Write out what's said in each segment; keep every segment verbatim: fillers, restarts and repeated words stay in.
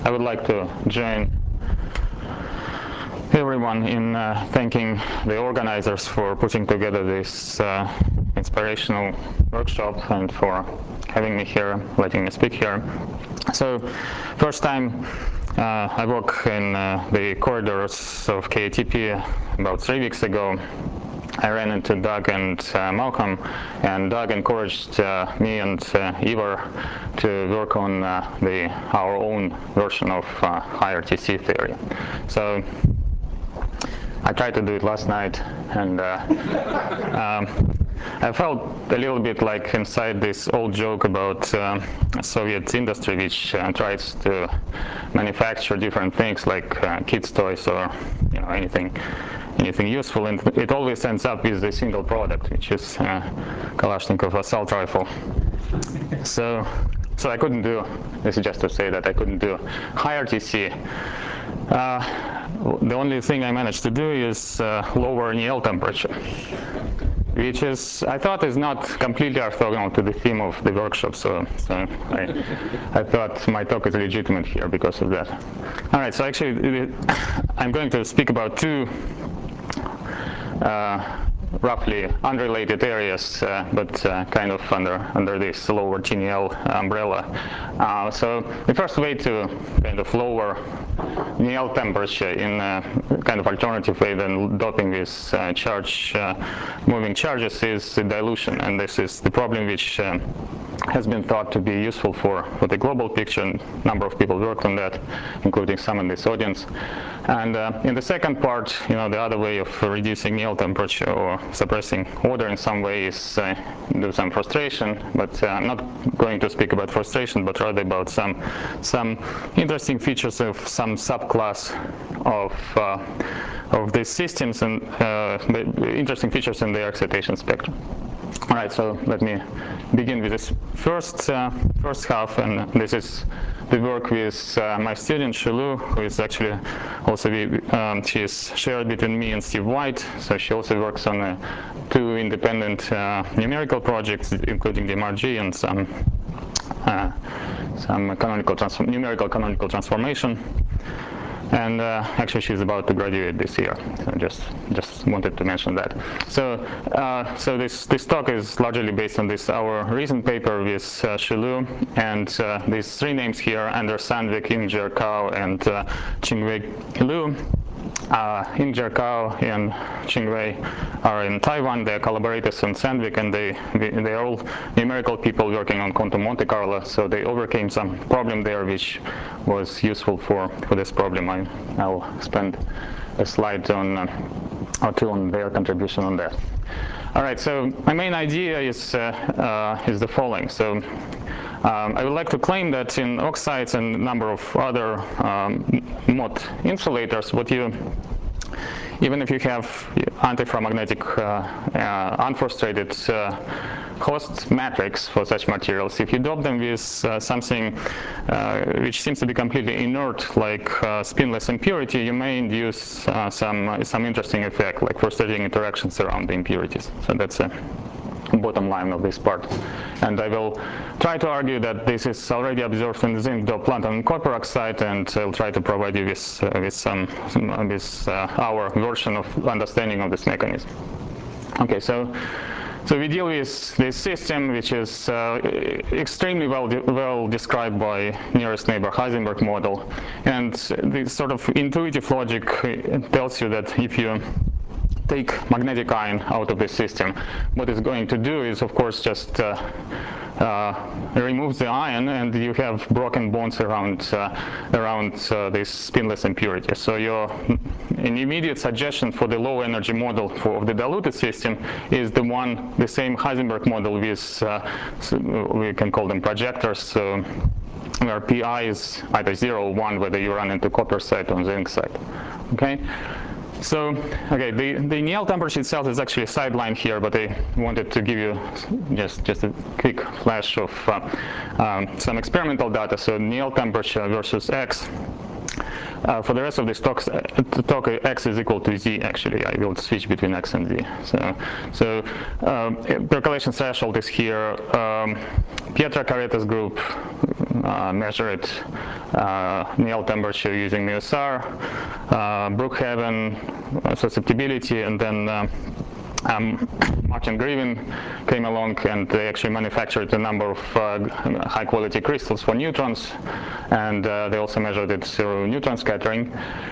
I would like to join everyone in uh, thanking the organizers for putting together this uh, inspirational workshop and for having me here, letting me speak here. So, first time uh, I walk in uh, the corridors of K A T P about three weeks ago. I ran into Doug and uh, Malcolm, and Doug encouraged uh, me and uh, Ivar to work on uh, the our own version of uh, I R T C theory. So I tried to do it last night, and uh, um, I felt a little bit like inside this old joke about uh, Soviet industry, which uh, tries to manufacture different things like uh, kids' toys or you know anything, anything useful, and it always ends up with a single product, which is uh, Kalashnikov assault rifle. So, so I couldn't do. This is just to say that I couldn't do I R T C. Uh, the only thing I managed to do is uh, lower Néel temperature, which is, I thought, is not completely orthogonal to the theme of the workshop, so, so I, I thought my talk is legitimate here because of that. All right, so actually, I'm going to speak about two uh, roughly unrelated areas, uh, but uh, kind of under under this lower T N L umbrella. Uh, so the first way to kind of lower Néel temperature in a kind of alternative way than doping with uh, charge, uh, moving charges is dilution, and this is the problem which uh, has been thought to be useful for, for the global picture. A number of people worked on that, including some in this audience. And uh, in the second part, you know, the other way of reducing Néel temperature or suppressing order in some way is uh, do some frustration. But uh, I'm not going to speak about frustration, but rather about some some interesting features of some subclass of uh, of these systems and uh, the interesting features in the excitation spectrum. All right, so let me begin with this first uh, first half, and this is the work with uh, my student Shilu, who is actually also um, she is shared between me and Steve White. So she also works on uh, two independent uh, numerical projects, including the M R G and some uh, some canonical transform numerical canonical transformation. And uh, actually, she's about to graduate this year. So just just wanted to mention that. So uh, so this this talk is largely based on this our recent paper with uh, Shilu, and uh, these three names here: Anders Sandvik, Ingjer Cao, and uh, Qingwei Liu. Uh, Ingjer Cao and Qingwei are in Taiwan. They're collaborators on Sandvik, and they they are all numerical people working on quantum Monte Carlo. So they overcame some problem there, which was useful for for this problem. I I'll spend a slide on uh, or two on their contribution on that. All right. So my main idea is uh, uh, is the following. So. Um, I would like to claim that in oxides and a number of other um, Mott insulators, what you, even if you have antiferromagnetic uh, uh, unfrustrated uh, host matrix for such materials, if you dope them with uh, something uh, which seems to be completely inert, like uh, spinless impurity, you may induce uh, some uh, some interesting effect, like frustrating interactions around the impurities. So that's a bottom line of this part. And I will try to argue that this is already observed in the zinc doped lanthanum and copper oxide, and I'll try to provide you with, uh, with some, some with uh, our version of understanding of this mechanism. Okay, so so we deal with this system, which is uh, extremely well de well described by nearest neighbor Heisenberg model, and the sort of intuitive logic tells you that if you take magnetic ion out of the system, what it's going to do is, of course, just uh, uh, remove the ion, and you have broken bonds around uh, around uh, this spinless impurity. So your an immediate suggestion for the low energy model for of the diluted system is the one, the same Heisenberg model with uh, so we can call them projectors. So where Pi is either zero or one, whether you run into copper side or zinc side. Okay. So, okay, the, the Néel temperature itself is actually a sideline here, but I wanted to give you just, just a quick flash of uh, um, some experimental data. So Néel temperature versus X. Uh, for the rest of this talk, uh, talk, uh, X is equal to Z, actually. I will switch between X and Z. So, so um, percolation threshold is here. Um, Pietra Carreta's group uh, measured uh, Néel temperature using M U S R, uh, Brookhaven uh, susceptibility, and then uh, Um, Martin Griffin came along and they actually manufactured a number of uh, high-quality crystals for neutrons, and uh, they also measured it through neutron scattering.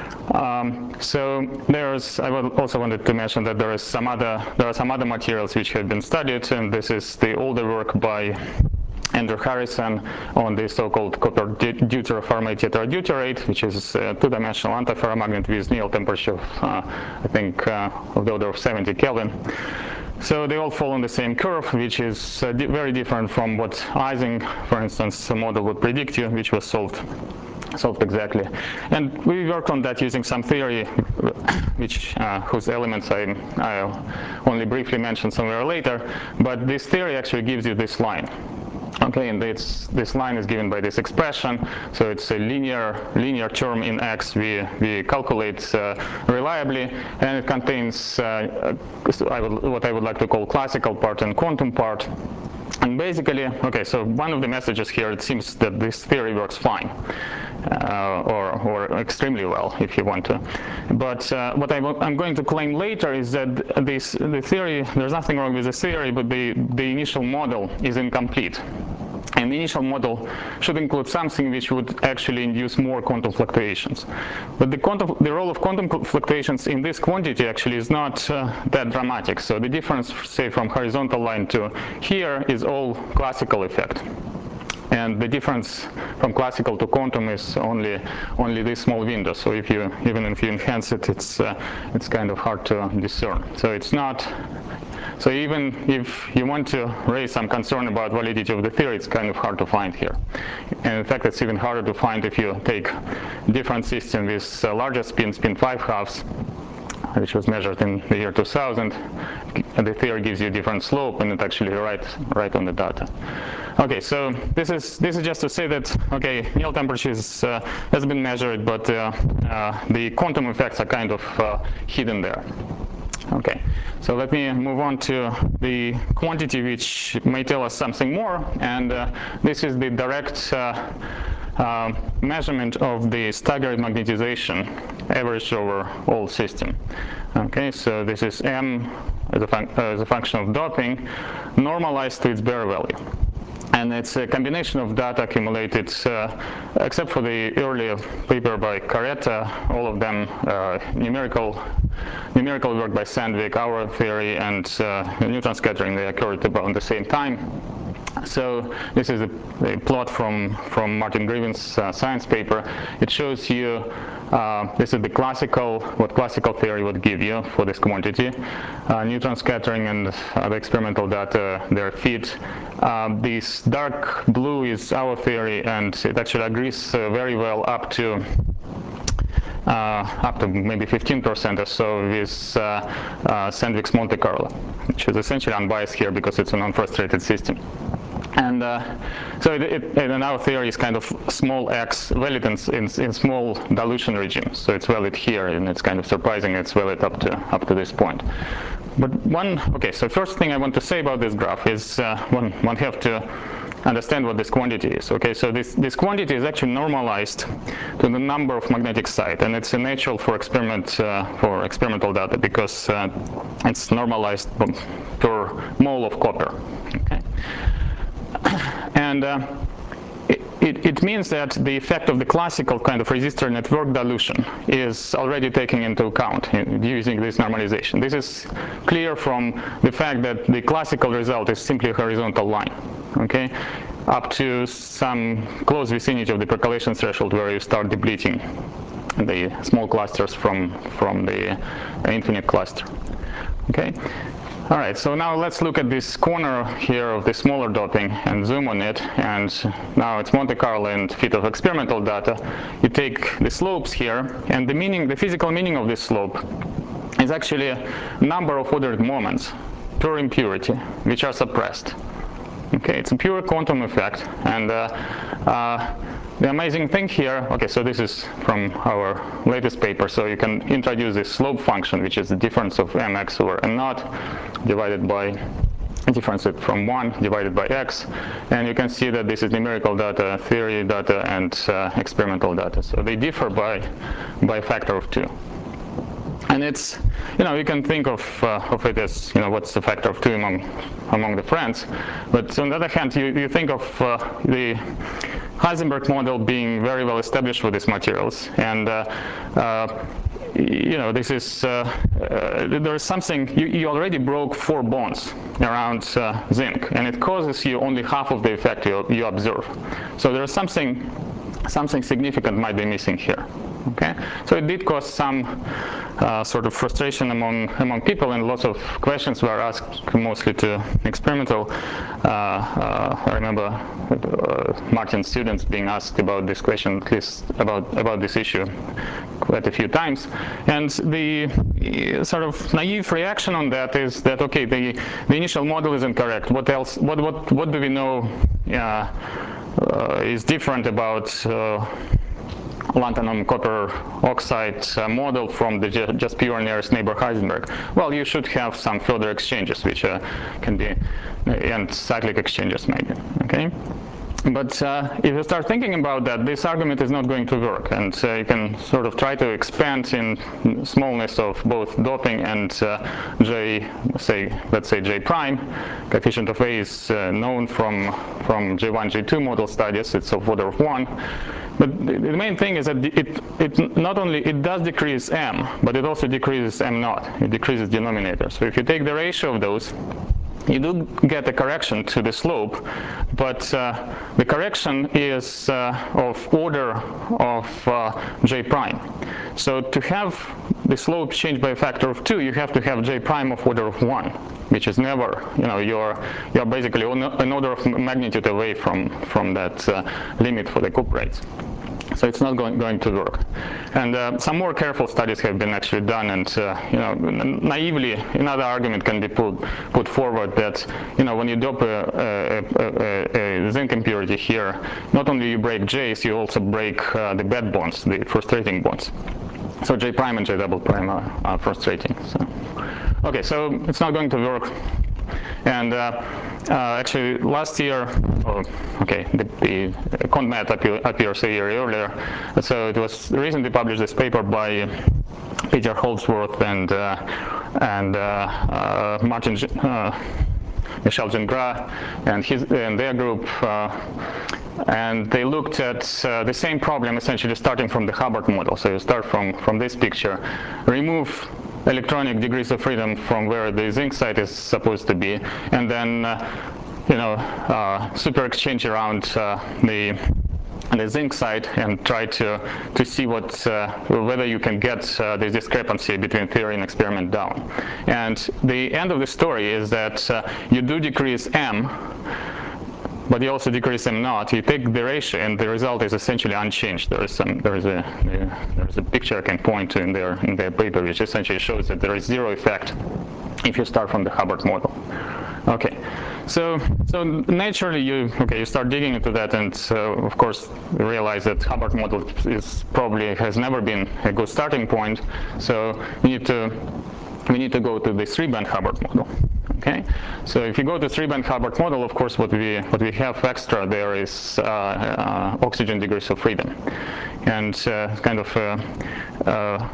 Um, so there's, I also wanted to mention that there is some other, there are some other materials which have been studied, and this is the older work by Andrew Harrison on the so-called copper deuteroformate tetradeuterate, which is a two-dimensional antiferromagnet with Néel temperature of, uh, I think, uh, of the order of seventy Kelvin. So they all fall on the same curve, which is uh, di very different from what Ising, for instance, model would predict you, which was solved solved exactly. And we worked on that using some theory, which uh, whose elements I, I'll only briefly mention somewhere later. But this theory actually gives you this line. Okay, and it's, this line is given by this expression, so it's a linear linear term in x we, we calculate uh, reliably, and it contains uh, I would, what I would like to call classical part and quantum part. And basically, okay, so one of the messages here, it seems that this theory works fine, uh, or, or extremely well, if you want to. But uh, what I, I'm going to claim later is that this, the theory, there's nothing wrong with the theory, but the, the initial model is incomplete. And the initial model should include something which would actually induce more quantum fluctuations. But the, quantum, the role of quantum fluctuations in this quantity actually is not uh, that dramatic. So the difference, say, from horizontal line to here is all classical effect. And the difference from classical to quantum is only only this small window. So if you even if you enhance it, it's uh, it's kind of hard to discern. So it's not. So even if you want to raise some concern about validity of the theory, it's kind of hard to find here. And in fact, it's even harder to find if you take different system with uh, larger spin, spin five halves, which was measured in the year two thousand. And the theory gives you a different slope, and it actually right right on the data. Okay, so this is this is just to say that okay, Néel temperature is, uh, has been measured, but uh, uh, the quantum effects are kind of uh, hidden there. Okay, so let me move on to the quantity which may tell us something more, and uh, this is the direct uh, uh, measurement of the staggered magnetization averaged over all system. Okay, so this is M as a, fun uh, as a function of doping normalized to its bare value. And it's a combination of data accumulated, uh, except for the earlier paper by Caretta, all of them uh, numerical numerical work by Sandvik, our theory, and uh, neutron scattering, they occurred about the same time. So this is a, a plot from, from Martin Griffin's uh, science paper. It shows you, uh, this is the classical, what classical theory would give you for this quantity. Uh, neutron scattering and other experimental data, they're fit. Uh, this dark blue is our theory, and it actually agrees uh, very well up to Uh, up to maybe fifteen percent or so with uh, uh, Sandvik's Monte Carlo, which is essentially unbiased here because it's a non-frustrated system. And uh, so it, it, and our theory is kind of small x valid in, in, in small dilution regime. So it's valid here, and it's kind of surprising it's valid up to up to this point. But one, okay, so first thing I want to say about this graph is uh, one, one have to understand what this quantity is. Okay, so this, this quantity is actually normalized to the number of magnetic site, and it's a natural for experiment uh, for experimental data because uh, it's normalized per mole of copper. Okay, and uh, it, it, it means that the effect of the classical kind of resistor network dilution is already taken into account in using this normalization. This is clear from the fact that the classical result is simply a horizontal line. Okay, up to some close vicinity of the percolation threshold where you start depleting the small clusters from from the infinite cluster. Okay, all right, so now let's look at this corner here of the smaller doping and zoom on it, and now it's Monte Carlo and fit of experimental data. You take the slopes here, and the meaning, the physical meaning of this slope is actually a number of ordered moments per impurity which are suppressed. Okay, it's a pure quantum effect, and uh, uh, the amazing thing here, okay, so this is from our latest paper, so you can introduce this slope function, which is the difference of mx over m naught divided by difference it from one divided by x, and you can see that this is numerical data, theory data, and uh, experimental data. So they differ by by a factor of two. And it's, you know, you can think of uh, of it as, you know, what's the factor of two among among the friends, but on the other hand, you, you think of uh, the Heisenberg model being very well established for these materials, and uh, uh, you know, this is uh, uh, there is something, you, you already broke four bonds around uh, zinc, and it causes you only half of the effect you, you observe. So there is something something significant might be missing here. Okay, so it did cause some uh, sort of frustration among among people, and lots of questions were asked, mostly to experimental. Uh, uh, I remember uh, Martin's students being asked about this question, at least about about this issue, quite a few times. And the uh, sort of naive reaction on that is that, okay, the the initial model is incorrect. What else? What what what do we know uh, uh, is different about Uh, lanthanum copper oxide uh, model from the just pure nearest neighbor Heisenberg? Well, you should have some further exchanges, which uh, can be, and cyclic exchanges maybe, okay? But uh, if you start thinking about that, this argument is not going to work, and uh, you can sort of try to expand in smallness of both doping and uh, J, say, let's say J prime. Coefficient of A is uh, known from from J one, J two model studies. It's of order of one. But the main thing is that it it not only it does decrease m, but it also decreases m naught. It decreases denominator. So if you take the ratio of those, you do get a correction to the slope, but uh, the correction is uh, of order of uh, J prime. So to have the slope change by a factor of two, you have to have J prime of order of one, which is never, you know, you're you're basically an order of magnitude away from from that uh, limit for the cuprates. So it's not going, going to work. And uh, some more careful studies have been actually done, and uh, you know, naively, another argument can be put put forward that, you know, when you dope a, a, a, a zinc impurity here, not only you break J's, you also break uh, the bad bonds, the frustrating bonds. So J prime and J double prime are, are frustrating. So, okay, so it's not going to work. And uh, uh, actually, last year, oh, okay, the, the CondMat appear, appears a year earlier. So it was recently published this paper by Peter Holdsworth and uh, and uh, uh, Martin uh, Michel Gingras and his and their group. Uh, and they looked at uh, the same problem, essentially starting from the Hubbard model. So you start from from this picture, remove electronic degrees of freedom from where the zinc site is supposed to be, and then uh, you know, uh, super exchange around uh, the the zinc site and try to to see what uh, whether you can get uh, this discrepancy between theory and experiment down. And the end of the story is that uh, you do decrease m, but you also decrease m naught. You take the ratio, and the result is essentially unchanged. There is some, there is a, there is a picture I can point to in their in their paper, which essentially shows that there is zero effect if you start from the Hubbard model. Okay, so so naturally you okay you start digging into that, and uh, of course you realize that Hubbard model is probably has never been a good starting point. So we need to we need to go to the three-band Hubbard model. Okay, so if you go to three-band Hubbard model, of course, what we what we have extra there is uh, uh, oxygen degrees of freedom, and uh, kind of a, uh,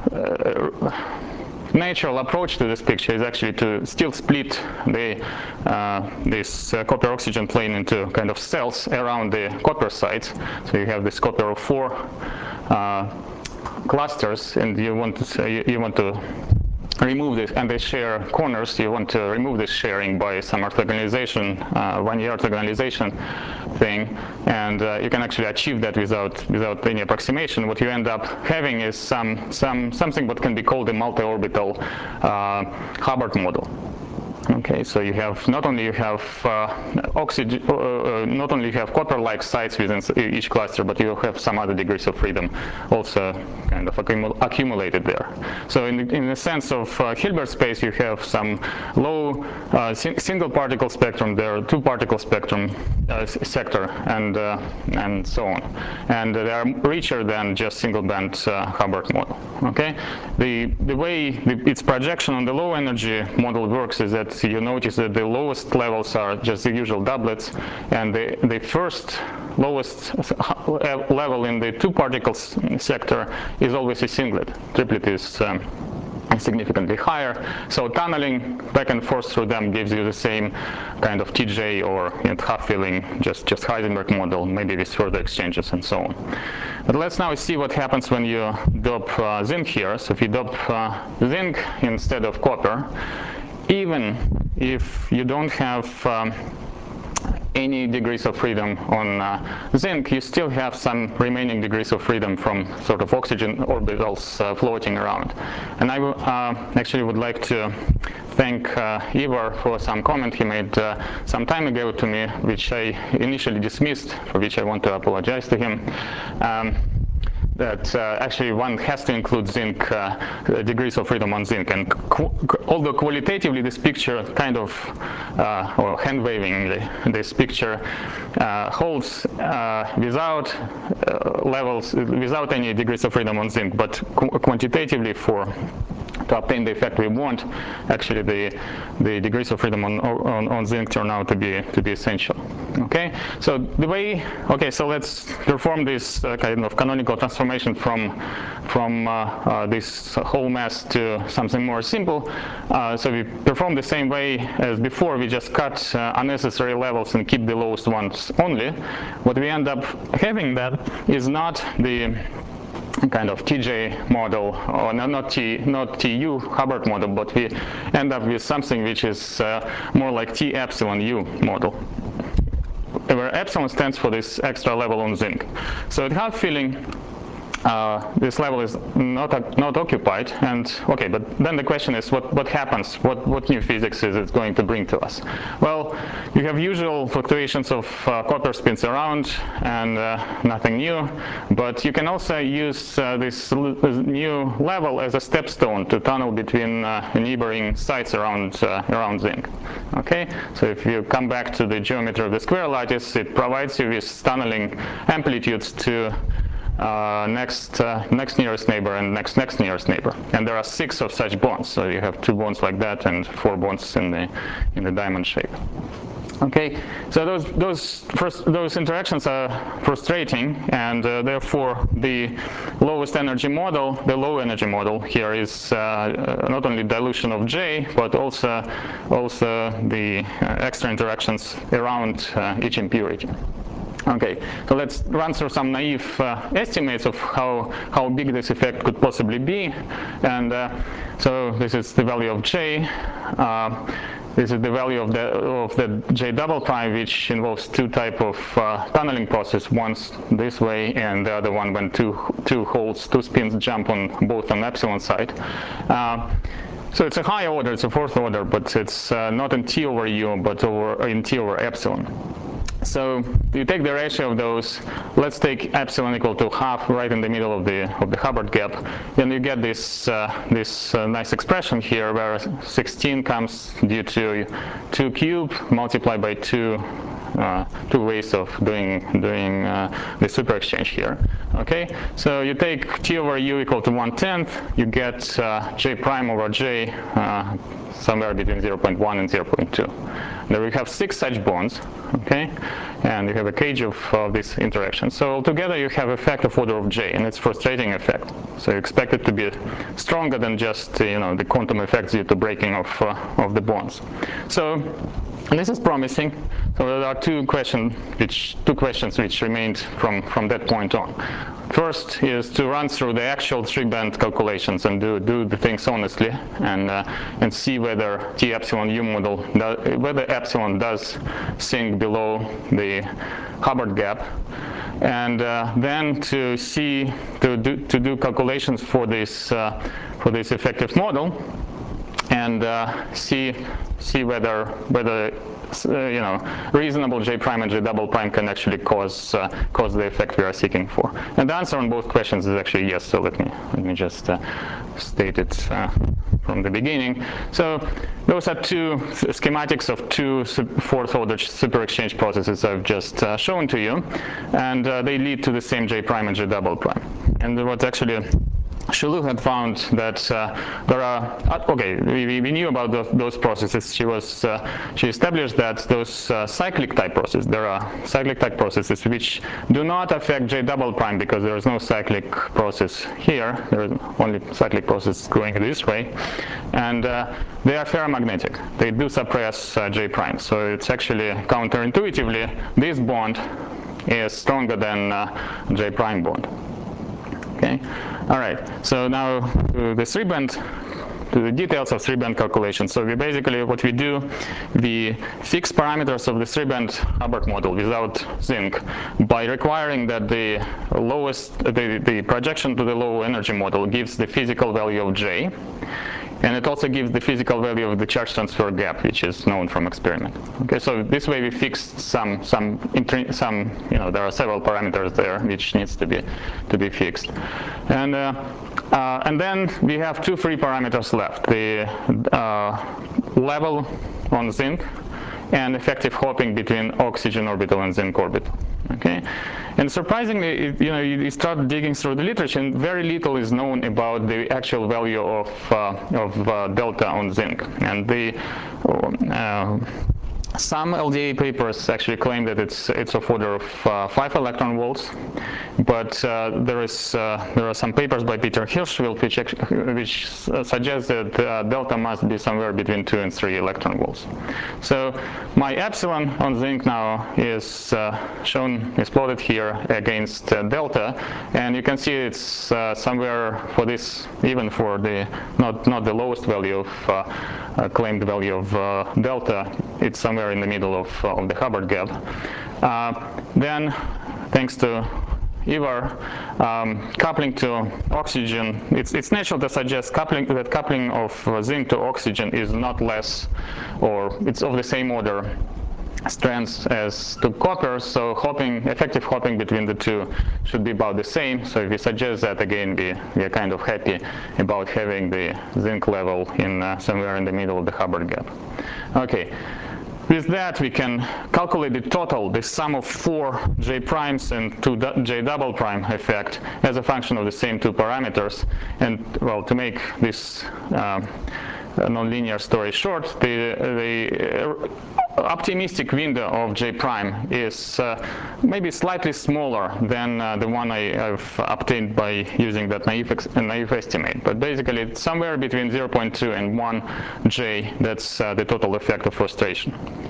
uh, natural approach to this picture is actually to still split the uh, this uh, copper oxygen plane into kind of cells around the copper sites. So you have this copper of four uh, clusters, and you want to you, you want to remove this, and they share corners. You want to remove this sharing by some orthogonalization, uh, one-year orthogonalization thing, and uh, you can actually achieve that without without any approximation. What you end up having is some some something what can be called a multi-orbital uh, Hubbard model. Okay, so you have not only you have uh, oxygen, uh, uh, not only you have copper-like sites within each cluster, but you have some other degrees of freedom also kind of accumul accumulated there. So in the, in the sense of uh, Hilbert space, you have some low uh, si single particle spectrum there, two particle spectrum uh, sector, and uh, and so on, and they are richer than just single band uh, Hubbard model. Okay, the the way the, its projection on the low energy model works is that that you notice that the lowest levels are just the usual doublets, and the, the first lowest level in the two particles sector is always a singlet. Triplet is um, significantly higher. So tunneling back and forth through them gives you the same kind of T J or you know, half filling, just, just Heisenberg model, maybe with further exchanges and so on. But let's now see what happens when you dope uh, zinc here. So if you dope uh, zinc instead of copper, even if you don't have um, any degrees of freedom on uh, zinc, you still have some remaining degrees of freedom from sort of oxygen orbitals uh, floating around. And I uh, actually would like to thank uh, Ivar for some comment he made uh, some time ago to me, which I initially dismissed, for which I want to apologize to him. Um, that uh, actually one has to include zinc, uh, degrees of freedom on zinc. And qu although qualitatively this picture kind of, uh, or hand-waving, this picture uh, holds uh, without uh, levels, without any degrees of freedom on zinc, but qu quantitatively for to obtain the effect we want, actually the the degrees of freedom on on, on zinc turn out to be to be essential. Okay, so the way okay, so let's perform this uh, kind of canonical transformation from from uh, uh, this whole mass to something more simple. Uh, so we perform the same way as before. We just cut uh, unnecessary levels and keep the lowest ones only. What we end up having that is not the kind of T J model, or no, not T, not T U Hubbard model, but we end up with something which is uh, more like T epsilon U model, where epsilon stands for this extra level on zinc. So at half filling, Uh, this level is not not occupied, and okay, but then the question is, what what happens? What what new physics is it going to bring to us? Well, you have usual fluctuations of uh, copper spins around, and uh, nothing new. But you can also use uh, this new level as a stepstone to tunnel between uh, neighboring sites around uh, around zinc. Okay, so if you come back to the geometry of the square lattice, it provides you with tunneling amplitudes to Uh, next uh, next nearest neighbor and next next nearest neighbor, and there are six of such bonds. So you have two bonds like that and four bonds in the in the diamond shape. Okay, so those those first those interactions are frustrating, and uh, therefore the lowest energy model, the low energy model here, is uh, not only dilution of J, but also also the uh, extra interactions around uh, each impurity. Okay, so let's run through some naive uh, estimates of how how big this effect could possibly be. And uh, so this is the value of J. Uh, this is the value of the of the J double prime, which involves two type of uh, tunneling process. One's this way, and the other one when two two holes, two spins jump on both on epsilon side. Uh, so it's a high order, it's a fourth order, but it's uh, not in T over U, but over in T over epsilon. So you take the ratio of those. Let's take epsilon equal to half, right in the middle of the of the Hubbard gap. Then you get this uh, this uh, nice expression here, where sixteen comes due to two cube multiplied by two uh, two ways of doing doing uh, the super exchange here. Okay, so you take T over U equal to one tenth. You get uh, J prime over J uh, somewhere between zero point one and zero point two. There we have six such bonds, okay, and you have a cage of, of this interaction. So altogether you have effect of order of J, and it's frustrating effect. So you expect it to be stronger than just you know the quantum effects due to breaking of uh, of the bonds. So this is promising. So there are two questions which two questions which remained from from that point on. First is to run through the actual three-band calculations and do do the things honestly, and uh, and see whether T epsilon U model does, whether epsilon does sink below the Hubbard gap, and uh, then to see to do to do calculations for this uh, for this effective model, and uh, see see whether whether uh, you know reasonable J prime and J double prime can actually cause uh, cause the effect we are seeking for. And the answer on both questions is actually yes. So let me let me just uh, state it uh, from the beginning. So those are two schematics of two fourth order super exchange processes I've just uh, shown to you, and uh, they lead to the same J prime and J double prime. And what's actually Shulu had found that uh, there are, uh, okay, we, we knew about those, those processes. She was, uh, she established that those uh, cyclic type processes, there are cyclic type processes which do not affect J double prime because there is no cyclic process here. There is only cyclic process going this way. And uh, they are ferromagnetic. They do suppress uh, J prime. So it's actually counterintuitively, this bond is stronger than uh, J prime bond. Okay. All right. So now to the three band, to the details of three band calculation. So we basically what we do, we fix parameters of the three band Hubbard model without zinc by requiring that the lowest, the, the projection to the low energy model gives the physical value of J. And it also gives the physical value of the charge transfer gap, which is known from experiment. Okay, so this way we fixed some, some, some, you know, there are several parameters there which needs to be, to be fixed, and uh, uh, and then we have two free parameters left: the uh, level on zinc and effective hopping between oxygen orbital and zinc orbital. Okay, and surprisingly, you know, you start digging through the literature, and very little is known about the actual value of uh, of uh, delta on zinc. And the uh, some L D A papers actually claim that it's it's of order of uh, five electron volts, but uh, there is uh, there are some papers by Peter Hirschfeld which which suggest that uh, delta must be somewhere between two and three electron volts. So my epsilon on zinc now is uh, shown is plotted here against uh, delta, and you can see it's uh, somewhere for this, even for the not not the lowest value of uh, uh, claimed value of uh, delta, it's somewhere in the middle of, uh, of the Hubbard gap. Uh, then, thanks to Ivar, um, coupling to oxygen, it's, it's natural to suggest coupling, that coupling of uh, zinc to oxygen is not less, or it's of the same order strands as to copper, so hopping, effective hopping between the two should be about the same. So if we suggest that, again, we, we are kind of happy about having the zinc level in uh, somewhere in the middle of the Hubbard gap. Okay. With that, we can calculate the total, the sum of four J primes and two J double prime effect as a function of the same two parameters. And, well, to make this uh, nonlinear story short, the, the optimistic window of J prime is uh, maybe slightly smaller than uh, the one I, I've obtained by using that naive, ex naive estimate. But basically, it's somewhere between zero point two and one J. That's uh, the total effect of frustration.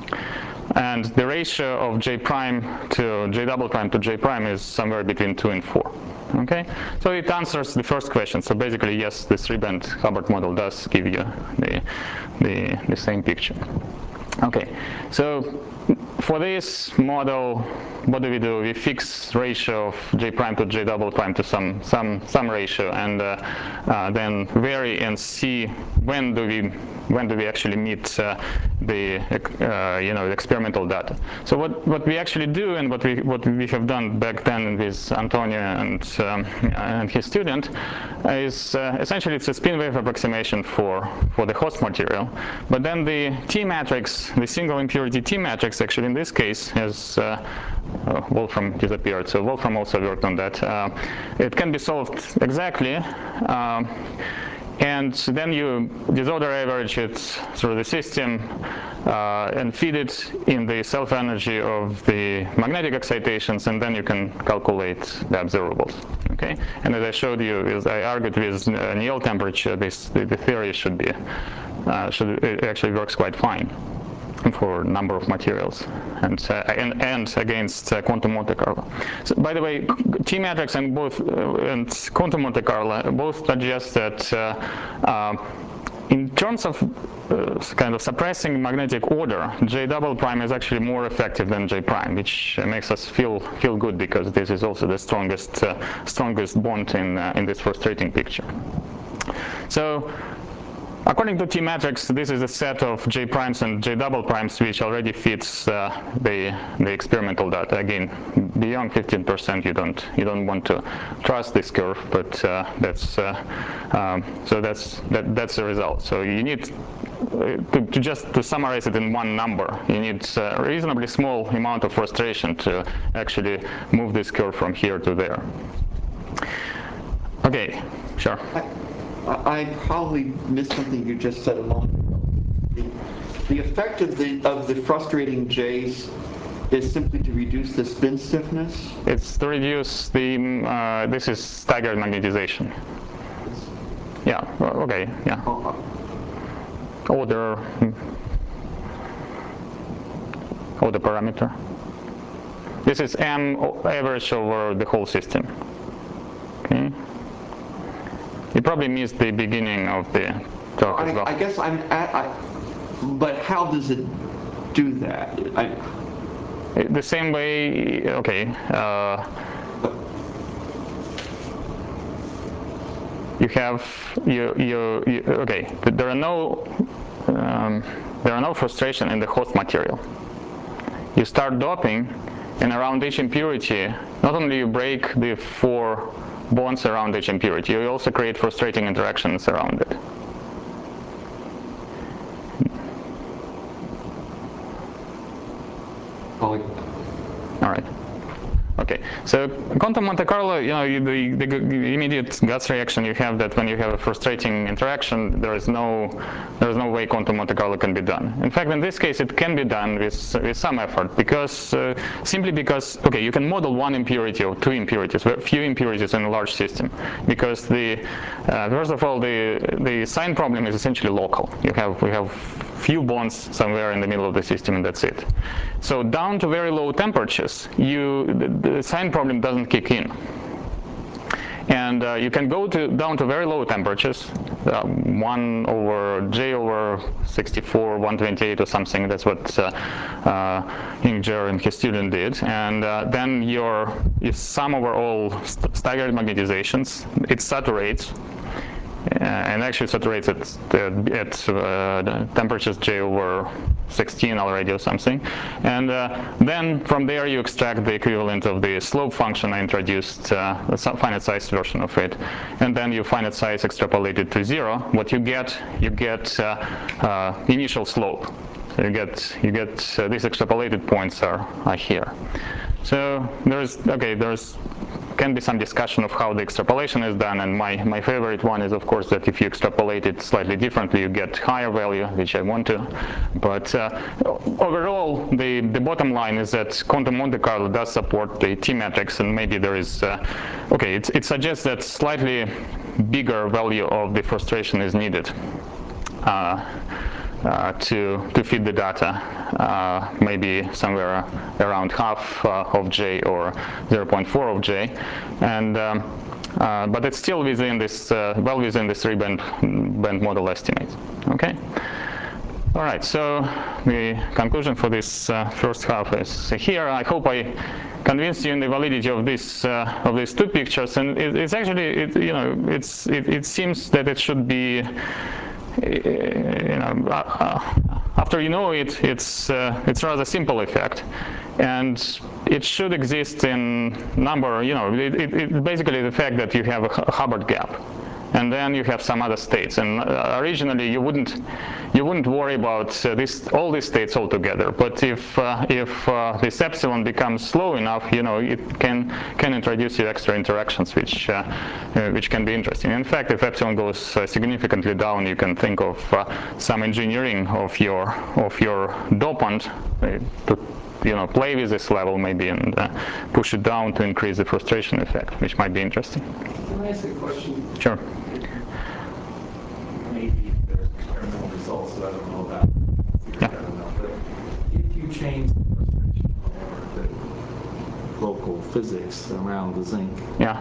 And the ratio of J prime to J double prime to J prime is somewhere between two and four. Okay, so it answers the first question. So basically, yes, the three-band Hubbard model does give you the the, the same picture. Okay, so for this model, what do we do? We fix ratio of J prime to J double prime to some some some ratio, and uh, uh, then vary and see when do we when do we actually meet uh, the uh, you know the experimental data. So what what we actually do, and what we what we have done back then with Antonio and um, and his student, is uh, essentially it's a spin wave approximation for for the host material, but then the T matrix, the single impurity T matrix, actually in this case has uh, uh, Wolfram disappeared, so Wolfram also worked on that. Uh, it can be solved exactly. Um, And then you disorder average it through the system uh, and feed it in the self-energy of the magnetic excitations, and then you can calculate the observables. Okay, and as I showed you, as I argued with uh, Néel temperature, this the, the theory should be uh, should it actually works quite fine for a number of materials, and uh, and, and against uh, quantum Monte Carlo. So, by the way, T matrix and both uh, and quantum Monte Carlo both suggest that uh, uh, in terms of uh, kind of suppressing magnetic order, J double prime is actually more effective than J prime, which uh, makes us feel feel good, because this is also the strongest uh, strongest bond in uh, in this frustrating picture. So, according to T matrix, this is a set of J primes and J double primes which already fits uh, the the experimental data. Again, beyond fifteen percent, you don't you don't want to trust this curve, but uh, that's uh, um, so that's that that's the result. So you need to, to just to summarize it in one number, you need a reasonably small amount of frustration to actually move this curve from here to there. Okay, sure. I, I probably missed something you just said a moment ago. The, the effect of the of the frustrating J's is simply to reduce the spin stiffness? It's to reduce the, uh, this is staggered magnetization. Yeah, okay, yeah. Oh, Order, order parameter. This is M average over the whole system. Okay. You probably missed the beginning of the talk I, as well. I guess I'm at, I, but how does it do that? I, The same way, okay. Uh, you have you, you you okay. There are no um, there are no frustration in the host material. You start doping, and around each impurity, not only you break the four bonds around each impurity, you also create frustrating interactions around it. oh, All right. Okay, so quantum Monte Carlo, you know, the, the, the immediate guts reaction you have that when you have a frustrating interaction, there is no, there is no way quantum Monte Carlo can be done. In fact, in this case, it can be done with, with some effort, because uh, simply because, okay, you can model one impurity or two impurities, few impurities in a large system, because the, uh, first of all, the the sign problem is essentially local. You have we have few bonds somewhere in the middle of the system, and that's it. So down to very low temperatures, you the, the sign problem doesn't kick in. And uh, you can go to down to very low temperatures, uh, one over J over sixty-four, one twenty-eight or something. That's what uh, uh, Ingjer and his student did. And uh, then your you sum over all st staggered magnetizations. It saturates. Uh, and actually saturates at, at uh, temperatures J over sixteen already or something. And uh, then from there you extract the equivalent of the slope function I introduced, uh, a finite size version of it. And then you finite size extrapolated to zero. What you get, you get uh, uh, initial slope. So you get, you get uh, these extrapolated points are, are here. So there's, okay, there's can be some discussion of how the extrapolation is done, and my, my favorite one is, of course, that if you extrapolate it slightly differently, you get higher value, which I want to. But uh, overall, the, the bottom line is that quantum Monte Carlo does support the T matrix, and maybe there is, uh, okay, it, it suggests that slightly bigger value of the frustration is needed. Uh, Uh, to to feed the data, uh, maybe somewhere around half uh, of J or zero point four of J, and um, uh, but it's still within this uh, well within this three band band model estimate. Okay. All right. So the conclusion for this uh, first half is here. I hope I convinced you in the validity of this uh, of these two pictures, and it, it's actually it, you know it's it, it seems that it should be. You know, uh, after you know it, it's uh, it's rather simple effect, and it should exist in number. You know, it, it, it's basically the fact that you have a Hubbard gap, and then you have some other states. And uh, originally, you wouldn't you wouldn't worry about uh, this all these states altogether. But if uh, if uh, this epsilon becomes slow enough, you know, it can can introduce you extra interactions, which uh, uh, which can be interesting. In fact, if epsilon goes uh, significantly down, you can think of uh, some engineering of your of your dopant uh, to you know play with this level maybe and uh, push it down to increase the frustration effect, which might be interesting. Can I ask a question? Sure. Maybe there's experimental results that I don't know about. Yeah. But if you change the frustration or the local physics around the zinc, Yeah.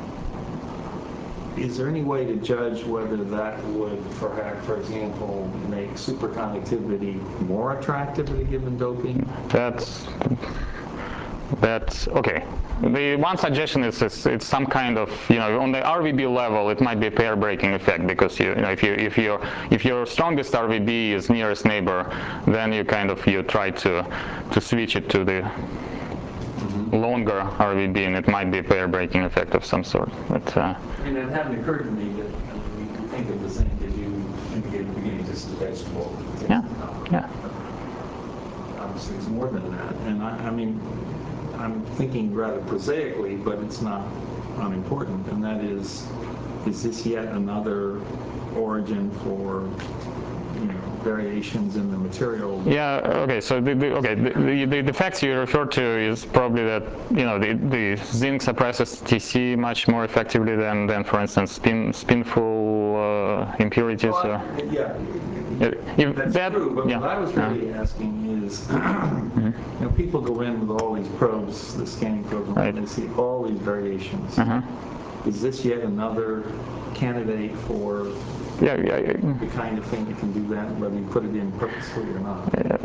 is there any way to judge whether that would, perhaps, for example, make superconductivity more attractive at a given doping? That's that's okay. The one suggestion is it's, it's some kind of you know on the R V B level it might be a pair breaking effect because you, you know if you if your if your strongest R V B is nearest neighbor, then you kind of you try to to switch it to the longer R V B, and it might be a pair breaking effect of some sort. But uh, I mean, it hadn't occurred to me that I mean, you think of the zinc as you indicated at the beginning, just as a vegetable. yeah, yeah. Obviously, it's more than that. And I, I mean, I'm thinking rather prosaically, but it's not unimportant, and that is is this yet another origin for, you know, variations in the material? Yeah. Okay. So the, the okay the, the the facts you refer to is probably that, you know, the the zinc suppresses T C much more effectively than than for instance spin spinful uh, impurities. Well, uh, I, yeah, if that's that, true. But yeah, what I was really yeah. asking is, mm-hmm. you know, people go in with all these probes, the scanning probes, Right. and they see all these variations. Uh-huh. Is this yet another candidate for Yeah, yeah, yeah. the kind of thing that can do that, whether you put it in purposely or not?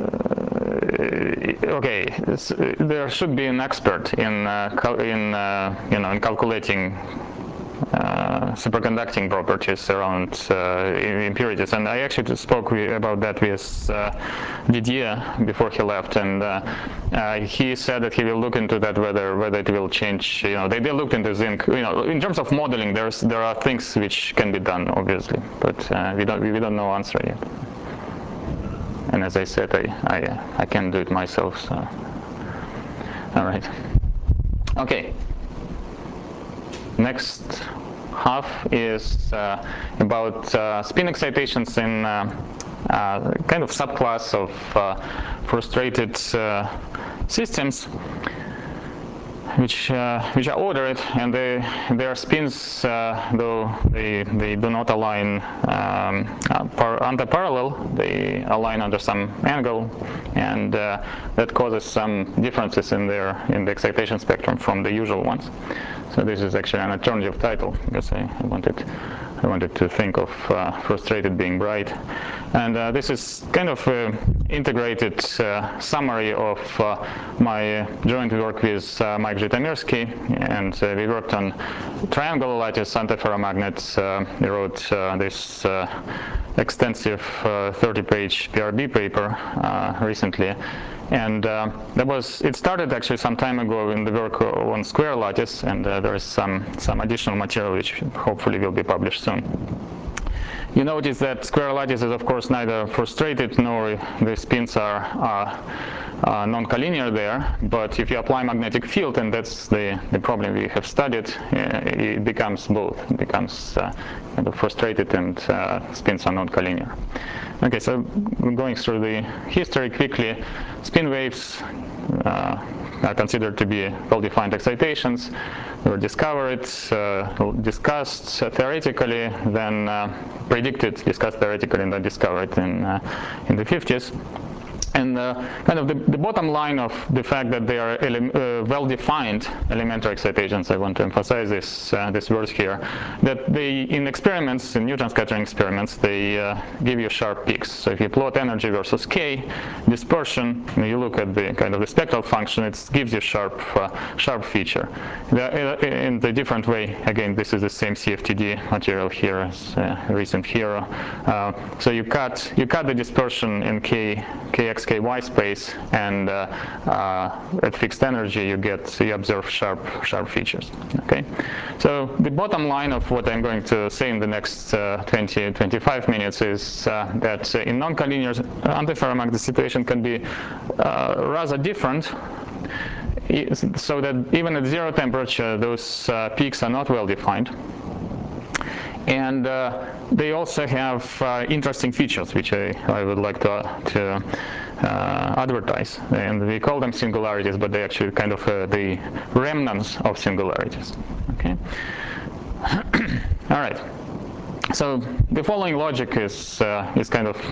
Uh, okay, there should be an expert in uh, in uh, you know in calculating uh, superconducting properties around uh, impurities, and I actually just spoke with, about that with uh, Didier before he left, and uh, uh, he said that he will look into that, whether whether it will change. You know, they, they looked into zinc. You know, in terms of modeling, there's there are things which can be done, obviously, but uh, we don't we don't know answer yet. And as I said, I I I can't do it myself. So, all right. Okay. Next half is uh, about uh, spin excitations in uh, uh, kind of subclass of uh, frustrated uh, systems, which uh, which are ordered, and they, their spins, uh, though they they do not align um, par anti-parallel, they align under some angle, and uh, that causes some differences in their in the excitation spectrum from the usual ones. So this is actually an alternative title because I, I wanted I wanted to think of uh, frustrated being bright, and uh, this is kind of an integrated uh, summary of uh, my joint work with uh, Mike Zhytomyrsky, and uh, we worked on triangular lattice antiferromagnets. Uh, we wrote uh, this uh, extensive thirty page uh, P R B paper uh, recently. And uh, that was, it started actually some time ago in the work on square lattice, and uh, there is some, some additional material which hopefully will be published soon. You notice that square lattice is of course neither frustrated nor the spins are, are uh, non-collinear there, but if you apply magnetic field, and that's the, the problem we have studied, uh, it becomes both. It becomes uh, kind of frustrated and uh, spins are non-collinear. Okay, so going through the history quickly, spin waves uh, are considered to be well-defined excitations. They were discovered, uh, discussed theoretically, then uh, predicted, discussed theoretically, and then discovered in, uh, in the fifties. And uh, kind of the, the bottom line of the fact that they are ele uh, well-defined elementary excitations, I want to emphasize this uh, this word here, that they, in experiments, in neutron scattering experiments, they uh, give you sharp peaks. So if you plot energy versus K, dispersion, and you look at the kind of the spectral function, it gives you sharp uh, sharp feature. The, in the different way, again, this is the same C F T D material here as uh, recent hero. Uh, so you cut you cut the dispersion in K Kx K Y space, and uh, uh, at fixed energy you get you observe sharp sharp features. Okay, so the bottom line of what I'm going to say in the next uh, twenty to twenty-five minutes is uh, that uh, in non-collinear antiferromagnetic situation can be uh, rather different, so that even at zero temperature those uh, peaks are not well defined. And uh, they also have uh, interesting features, which I, I would like to, to uh, advertise. And we call them singularities, but they actually kind of uh, the remnants of singularities. Okay. All right. So the following logic is uh, is kind of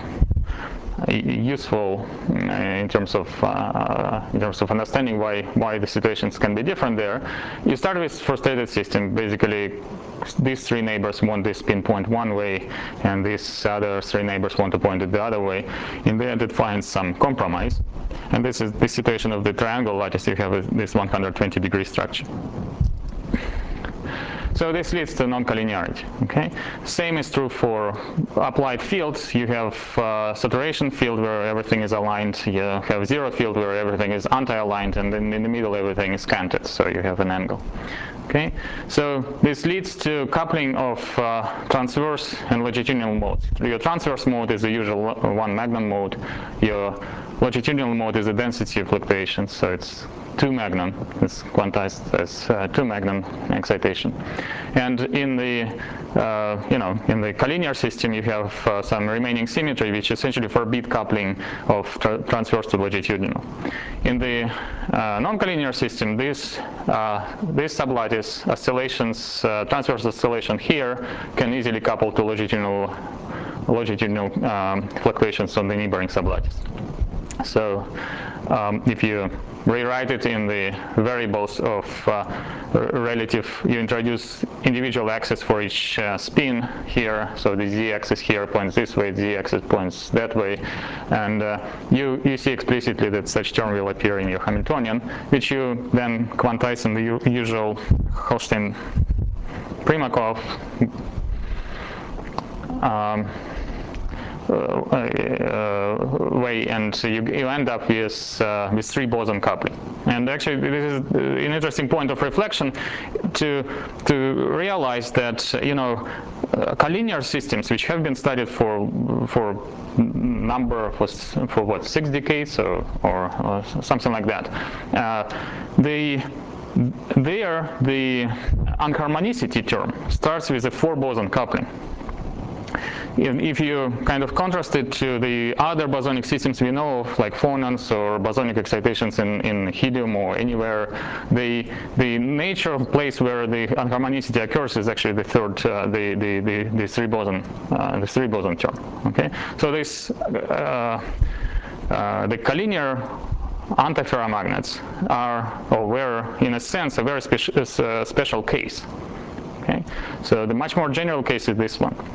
useful in terms of uh, in terms of understanding why why the situations can be different there. You start with frustrated system. Basically, these three neighbors want this spin point one way, and these other three neighbors want to point it the other way. In the end, it finds some compromise, and this is the situation of the triangle lattice. You have this one hundred twenty degree structure. So this leads to non-collinearity. Okay, same is true for applied fields. You have uh, saturation field where everything is aligned. You have zero field where everything is anti-aligned, and then in the middle everything is canted. So you have an angle. Okay, so this leads to coupling of uh, transverse and longitudinal modes. Your transverse mode is the usual one Magnum mode. Your longitudinal mode is a density fluctuation, so it's two magnon. It's quantized as uh, two magnon excitation. And in the uh, you know in the collinear system, you have uh, some remaining symmetry, which essentially forbid coupling of tra transverse to longitudinal. In the uh, non-collinear system, this uh, this sublattice oscillations, uh, transverse oscillation here, can easily couple to longitudinal longitudinal um, fluctuations on the neighboring sublattice. So um, if you rewrite it in the variables of uh, relative, you introduce individual axes for each uh, spin here. So the z-axis here points this way, the z-axis points that way, and uh, you you see explicitly that such term will appear in your Hamiltonian, which you then quantize in the usual Holstein-Primakov um, Uh, uh, way, and you, you end up with uh, with three boson coupling. And actually, this is an interesting point of reflection to to realize that you know uh, collinear systems, which have been studied for for number for for what six decades or or, or something like that, uh, they. There, the unharmonicity term starts with a four boson coupling. If you kind of contrast it to the other bosonic systems we know of, like phonons or bosonic excitations in, in helium or anywhere, the the nature of place where the unharmonicity occurs is actually the third, uh, the, the the the three boson, uh, the three boson term. Okay, so this uh, uh, the collinear antiferromagnets are, or were, in a sense, a very speci uh, special case. Okay, so the much more general case is this one.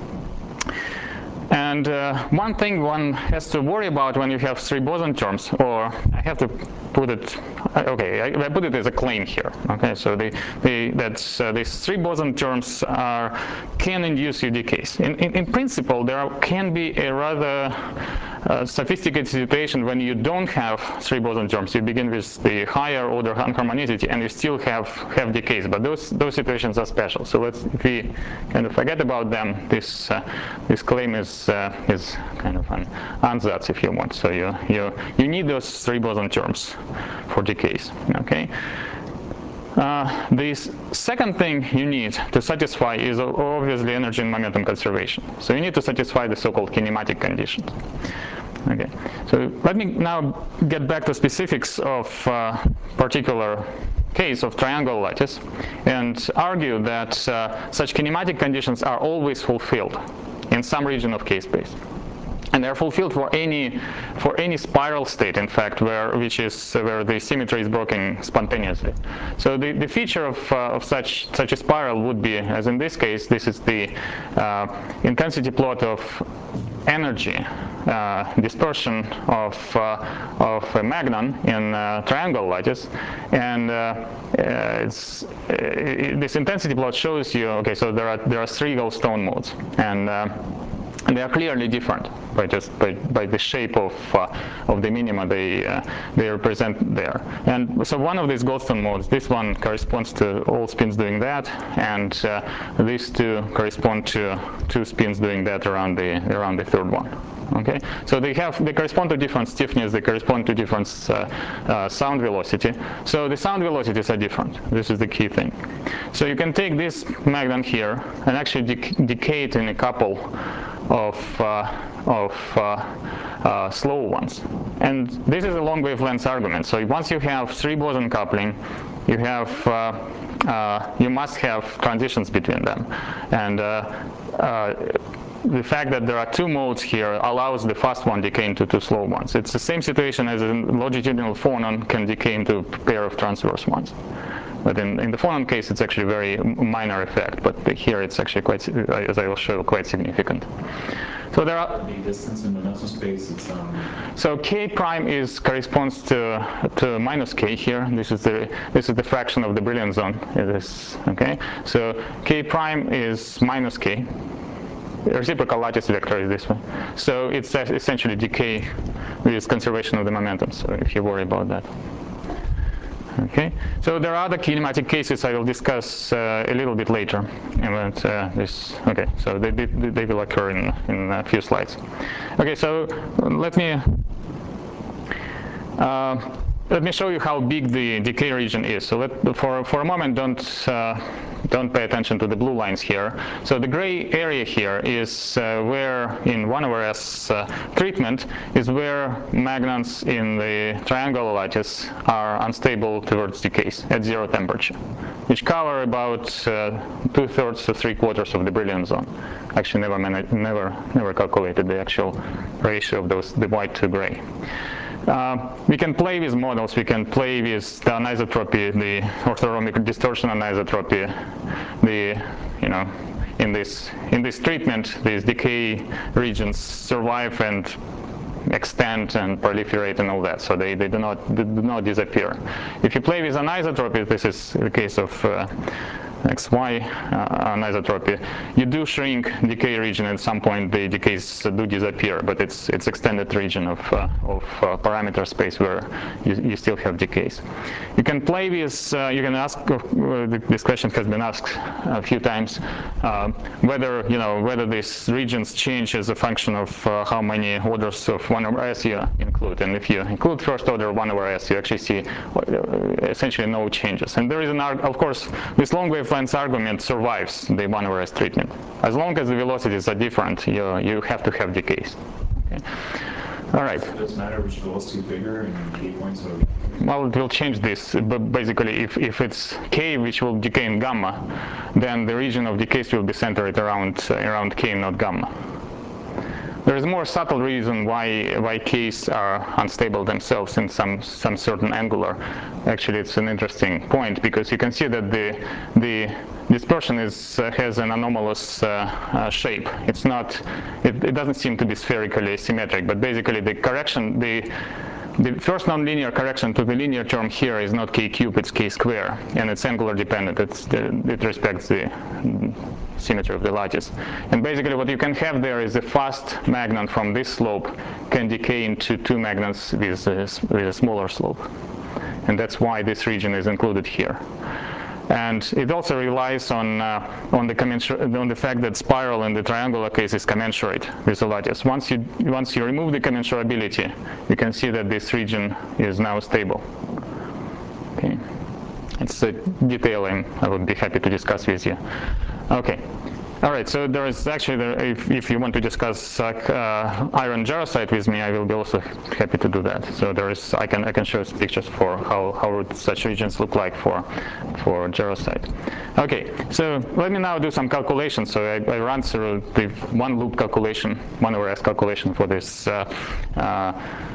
And uh, one thing one has to worry about when you have three boson terms, or I have to put it, okay, I, I put it as a claim here. Okay, so the, the that's uh, these three boson terms are can induce U decays. In, in in principle, there can be a rather uh, sophisticated situation when you don't have three boson terms. You begin with the higher order unharmonicity, and you still have have decays. But those those situations are special. So let's, if we kind of forget about them, this uh, this claim is. Uh, is kind of an ansatz, if you want. So you you you need those three boson terms for decays. Okay. Uh, the second thing you need to satisfy is obviously energy and momentum conservation. So you need to satisfy the so-called kinematic conditions. Okay. So let me now get back to specifics of uh, particular case of triangle lattice and argue that uh, such kinematic conditions are always fulfilled in some region of K-space, and they're fulfilled for any for any spiral state, in fact, where which is uh, where the symmetry is broken spontaneously. So the, the feature of uh, of such such a spiral would be, as in this case, this is the uh, intensity plot of energy uh, dispersion of uh, of a magnon in uh, triangle lattice, and uh, uh, it's, uh, this intensity plot shows you. Okay, so there are there are three Goldstone modes, and uh, and they are clearly different by just by, by the shape of uh, of the minima they uh, they represent there. And so one of these Goldstone modes, this one corresponds to all spins doing that, and uh, these two correspond to two spins doing that around the around the third one. Okay, so they have they correspond to different stiffness, they correspond to different uh, uh, sound velocity. So the sound velocities are different. This is the key thing. So you can take this magnon here and actually dec decay it in a couple of uh, of uh, uh, slow ones. And this is a long wavelength argument. So once you have three boson coupling, you have uh, uh, you must have transitions between them, and uh, uh, the fact that there are two modes here allows the fast one decay into two slow ones. It's the same situation as a longitudinal phonon can decay into a pair of transverse ones. But in, in the phonon case, it's actually a very minor effect. But here, it's actually quite, as I will show, quite significant. So there are the distance in dimensional space. It's, um... So k prime is corresponds to to minus k here. This is the this is the fraction of the Brillouin zone. It is okay. So k prime is minus k. The reciprocal lattice vector is this one. So it's essentially decay with conservation of the momentum. So if you worry about that. Okay, so there are other kinematic cases I will discuss uh, a little bit later. But, uh, this, okay, so they, they, they will occur in, in a few slides. Okay, so let me Uh, let me show you how big the decay region is. So let, for, for a moment, don't, uh, don't pay attention to the blue lines here. So the gray area here is uh, where in one over S uh, treatment is where magnons in the triangular lattice are unstable towards decays at zero temperature, which cover about uh, two-thirds to three-quarters of the brilliant zone. Actually, never, never, never calculated the actual ratio of those, the white to gray. Uh, we can play with models, we can play with the anisotropy, the orthorhombic distortion anisotropy, the, you know, in this, in this treatment, these decay regions survive and extend and proliferate and all that, so they, they, do, not, they do not disappear. If you play with anisotropy, this is the case of uh, X Y uh, anisotropy, you do shrink decay region. At some point the decays do disappear, but it's it's extended region of, uh, of uh, parameter space where you, you still have decays. You can play with, uh, you can ask, uh, this question has been asked a few times, uh, whether, you know, whether these regions change as a function of uh, how many orders of one over S you include. And if you include first order one over S, you actually see essentially no changes. And there is an, of course, this long wave length argument survives the one over S treatment. As long as the velocities are different, you, you have to have decays. Okay. All right. It doesn't matter which velocity bigger and K points are. Well, it will change this, but basically if, if it's K which will decay in gamma, then the region of decays will be centered around, uh, around K, not gamma. There is a more subtle reason why why Ks are unstable themselves in some some certain angular. Actually, it's an interesting point because you can see that the the dispersion is uh, has an anomalous uh, uh, shape. It's not. It, it doesn't seem to be spherically symmetric. But basically, the correction the The first nonlinear correction to the linear term here is not K cube, it's K square, and it's angular dependent. It's the, it respects the symmetry of the lattice. And basically what you can have there is a fast magnon from this slope can decay into two magnons with a, with a smaller slope. And that's why this region is included here. And it also relies on uh, on the on the fact that spiral in the triangular case is commensurate with the lattice. Once you once you remove the commensurability, you can see that this region is now stable. Okay, it's a detail I'm, I would be happy to discuss with you. Okay. All right, so there is actually, there, if, if you want to discuss uh, uh, iron jarosite with me, I will be also happy to do that. So there is, I can I can show pictures for how how such regions look like for for jarosite. Okay, so let me now do some calculations. So I, I run through the one loop calculation, one over S calculation for this uh, uh,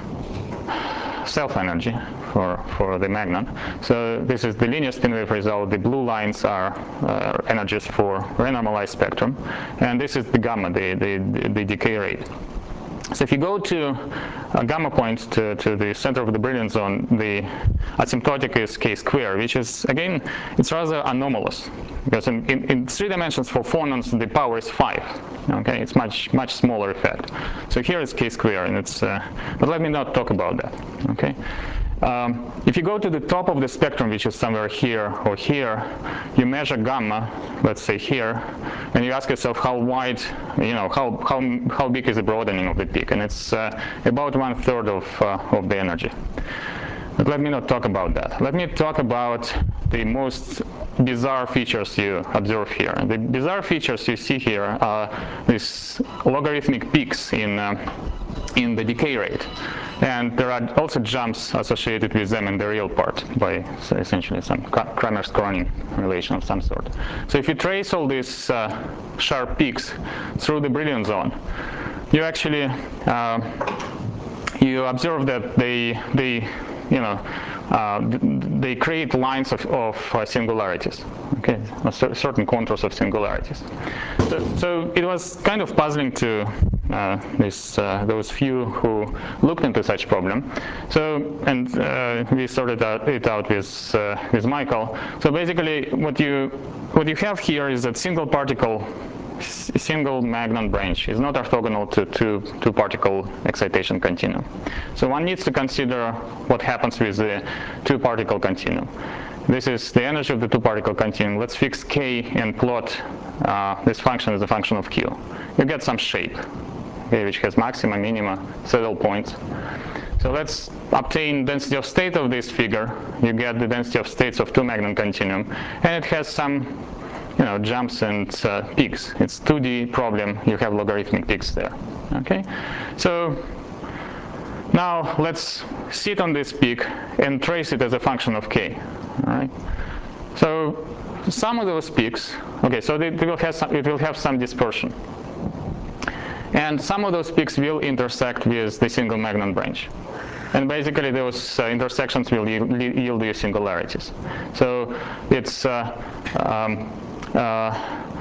self energy for, for the magnon. So this is the linear spin wave result. The blue lines are uh, energies for renormalized spectrum. And this is the gamma, the, the, the decay rate. So if you go to a gamma point to, to the center of the brilliant zone, the asymptotic is K square, which is, again, it's rather anomalous. Because in, in, in three dimensions for phonons, the power is five. Okay, it's much, much smaller effect. So here it's K square, and it's, uh, but let me not talk about that, okay? Um, if you go to the top of the spectrum, which is somewhere here or here, you measure gamma, let's say here, and you ask yourself how wide, you know, how how how big is the broadening of the peak, and it's uh, about one third of uh, of the energy. But let me not talk about that. Let me talk about the most bizarre features you observe here. The bizarre features you see here are these logarithmic peaks in uh, in the decay rate. And there are also jumps associated with them in the real part by so essentially some Kramers-Kronig relation of some sort. So if you trace all these uh, sharp peaks through the brilliant zone, you actually uh, you observe that they they you know uh, they create lines of, of uh, singularities, okay, certain contours of singularities. So, so it was kind of puzzling to uh, this, uh, those few who looked into such problem. So, and uh, we sorted out, it out with uh, with Michael. So basically, what you what you have here is that single particle. Single magnon branch is not orthogonal to two, two particle excitation continuum. So one needs to consider what happens with the two particle continuum. This is the energy of the two particle continuum. Let's fix K and plot uh, this function as a function of Q. You get some shape, okay, which has maxima, minima, saddle points. So let's obtain density of state of this figure. You get the density of states of two magnon continuum, and it has some, you know, jumps and uh, peaks. It's two D problem. You have logarithmic peaks there. Okay, so now let's sit on this peak and trace it as a function of k. All right. So some of those peaks, okay, so it will have some, it will have some dispersion. And some of those peaks will intersect with the single magnon branch. And basically those uh, intersections will yield, yield you singularities. So it's, uh, um, uh,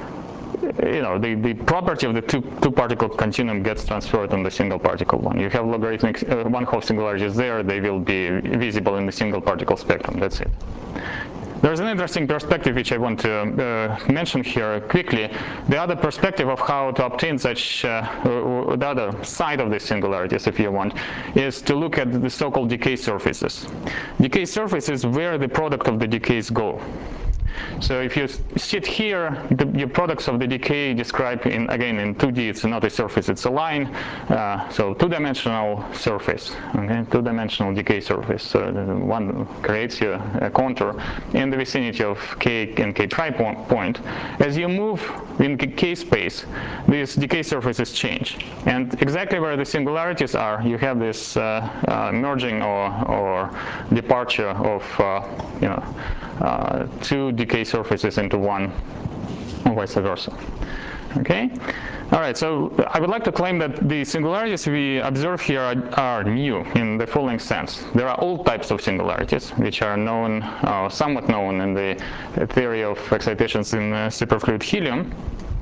you know, the, the property of the two, two particle continuum gets transferred on the single particle one. You have logarithmic uh, one-half singularities there, they will be visible in the single particle spectrum, that's it. There's an interesting perspective which I want to uh, mention here quickly. The other perspective of how to obtain such, uh, the other side of these singularities, if you want, is to look at the so-called decay surfaces. Decay surfaces where the product of the decays go. So if you sit here, the, your products of the decay described in, again, in two D, it's not a surface, it's a line. Uh, so two-dimensional surface, okay, two-dimensional decay surface. So one creates you a contour in the vicinity of K and K tri point. As you move in K space, these decay surfaces change. And exactly where the singularities are, you have this uh, uh, merging or, or departure of, uh, you know, uh, two decay surfaces into one, or vice versa. Okay? All right, so I would like to claim that the singularities we observe here are, are new in the following sense. There are all types of singularities, which are known, uh, somewhat known in the theory of excitations in uh, superfluid helium.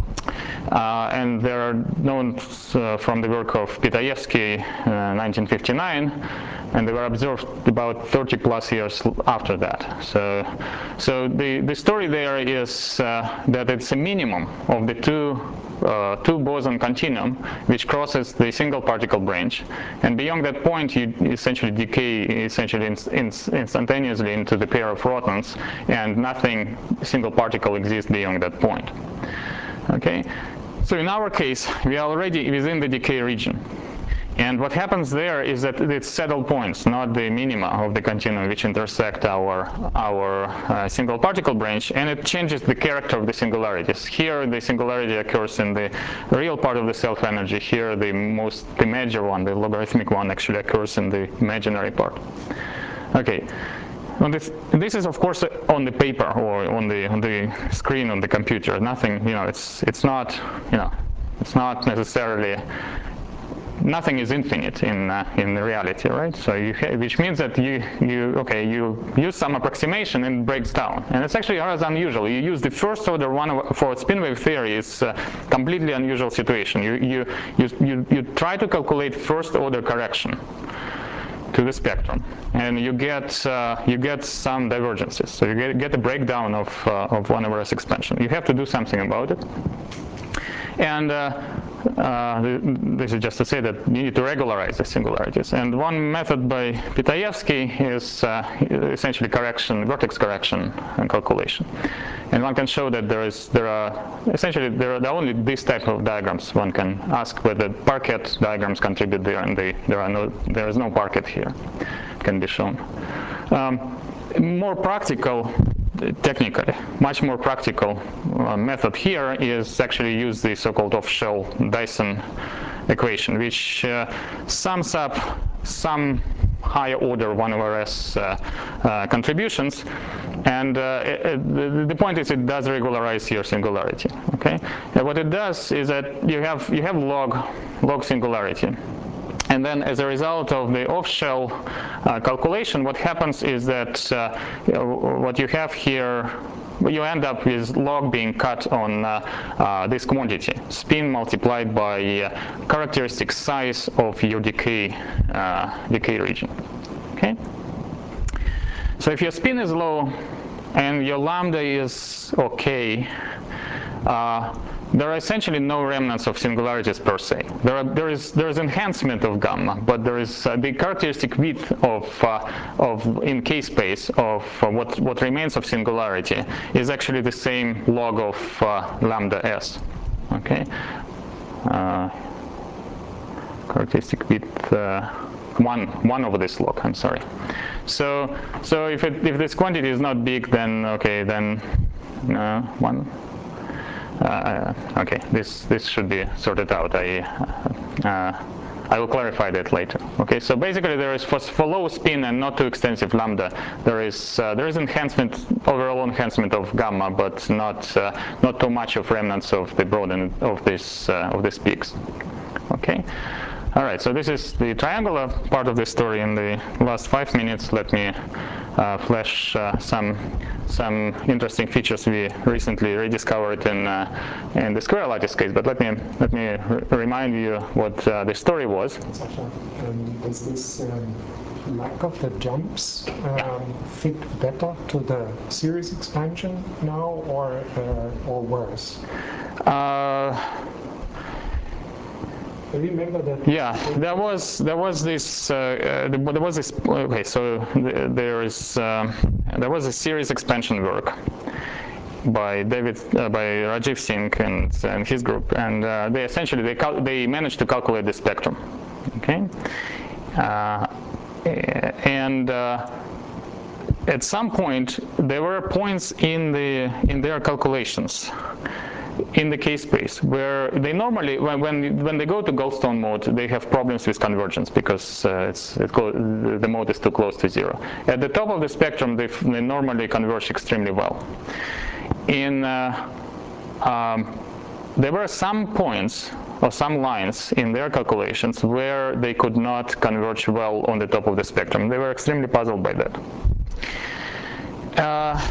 Uh, and they are known uh, from the work of Pitaevsky, uh, nineteen fifty-nine, and they were observed about thirty plus years after that. So, so the, the story there is uh, that it's a minimum of the two uh, two boson continuum which crosses the single particle branch, and beyond that point you essentially decay essentially in, in, instantaneously into the pair of protons, and nothing single particle exists beyond that point. Okay, so in our case, we are already within the decay region. And what happens there is that it's saddle points, not the minima of the continuum, which intersect our, our uh, single particle branch, and it changes the character of the singularities. Here, the singularity occurs in the real part of the self-energy. Here, the most, the major one, the logarithmic one, actually occurs in the imaginary part. Okay. On this, this is of course on the paper or on the on the screen on the computer. Nothing, you know, it's it's not, you know, it's not necessarily. Nothing is infinite in uh, in reality, right? So you, which means that you you okay you use some approximation and it breaks down, and it's actually rather unusual. You use the first order one for spin wave theory. It's a completely unusual situation. You you you you, you try to calculate first order correction to the spectrum, and you get uh, you get some divergences. So you get, get a breakdown of uh, of one over S expansion. You have to do something about it. And uh, uh, this is just to say that you need to regularize the singularities. And one method by Pitaevsky is uh, essentially correction, vertex correction and calculation. And one can show that there is there are essentially there are only this type of diagrams. One can ask whether Parquet diagrams contribute there, and they, there are no there is no Parquet here. It can be shown. Um, more practical. Technically, much more practical uh, method here is actually use the so-called off-shell Dyson equation, which uh, sums up some higher order one over S uh, uh, contributions, and uh, it, it, the, the point is it does regularize your singularity. Okay, and what it does is that you have you have log log singularity. And then as a result of the off-shell uh, calculation, what happens is that uh, you know, what you have here, you end up with log being cut on uh, uh, this quantity, spin multiplied by uh, characteristic size of your decay, uh, decay region. Okay? So if your spin is low and your lambda is okay, uh, there are essentially no remnants of singularities per se. There, are, there is there is enhancement of gamma, but there is uh, the characteristic width of uh, of in K space of uh, what what remains of singularity is actually the same log of uh, lambda s. Okay, uh, characteristic width. Uh, one one over this log. I'm sorry. So so if it, if this quantity is not big, then okay, then uh, one. Uh, okay, this this should be sorted out. I uh, I will clarify that later. Okay, so basically there is for, for low spin and not too extensive lambda, there is uh, there is enhancement, overall enhancement of gamma, but not uh, not too much of remnants of the broaden of this uh, of these peaks. Okay. All right, so this is the triangular part of the story. In the last five minutes, let me uh, flash uh, some some interesting features we recently rediscovered in uh, in the square lattice case. But let me let me remind you what uh, the story was. Sasha, um, does this um, lack of the jumps um, fit better to the series expansion now, or uh, or worse? Uh, I remember that. Yeah, there was there was this uh, uh, there was this okay. So there is uh, there was a series expansion work by David uh, by Rajiv Singh and, and his group, and uh, they essentially they cal they managed to calculate the spectrum. Okay, uh, and. Uh, At some point, there were points in the in their calculations in the K-space where they normally, when when when they go to Goldstone mode, they have problems with convergence because uh, it's it the mode is too close to zero. At the top of the spectrum, they, they normally converge extremely well. In uh, um, there were some points or some lines in their calculations where they could not converge well on the top of the spectrum. They were extremely puzzled by that. Uh,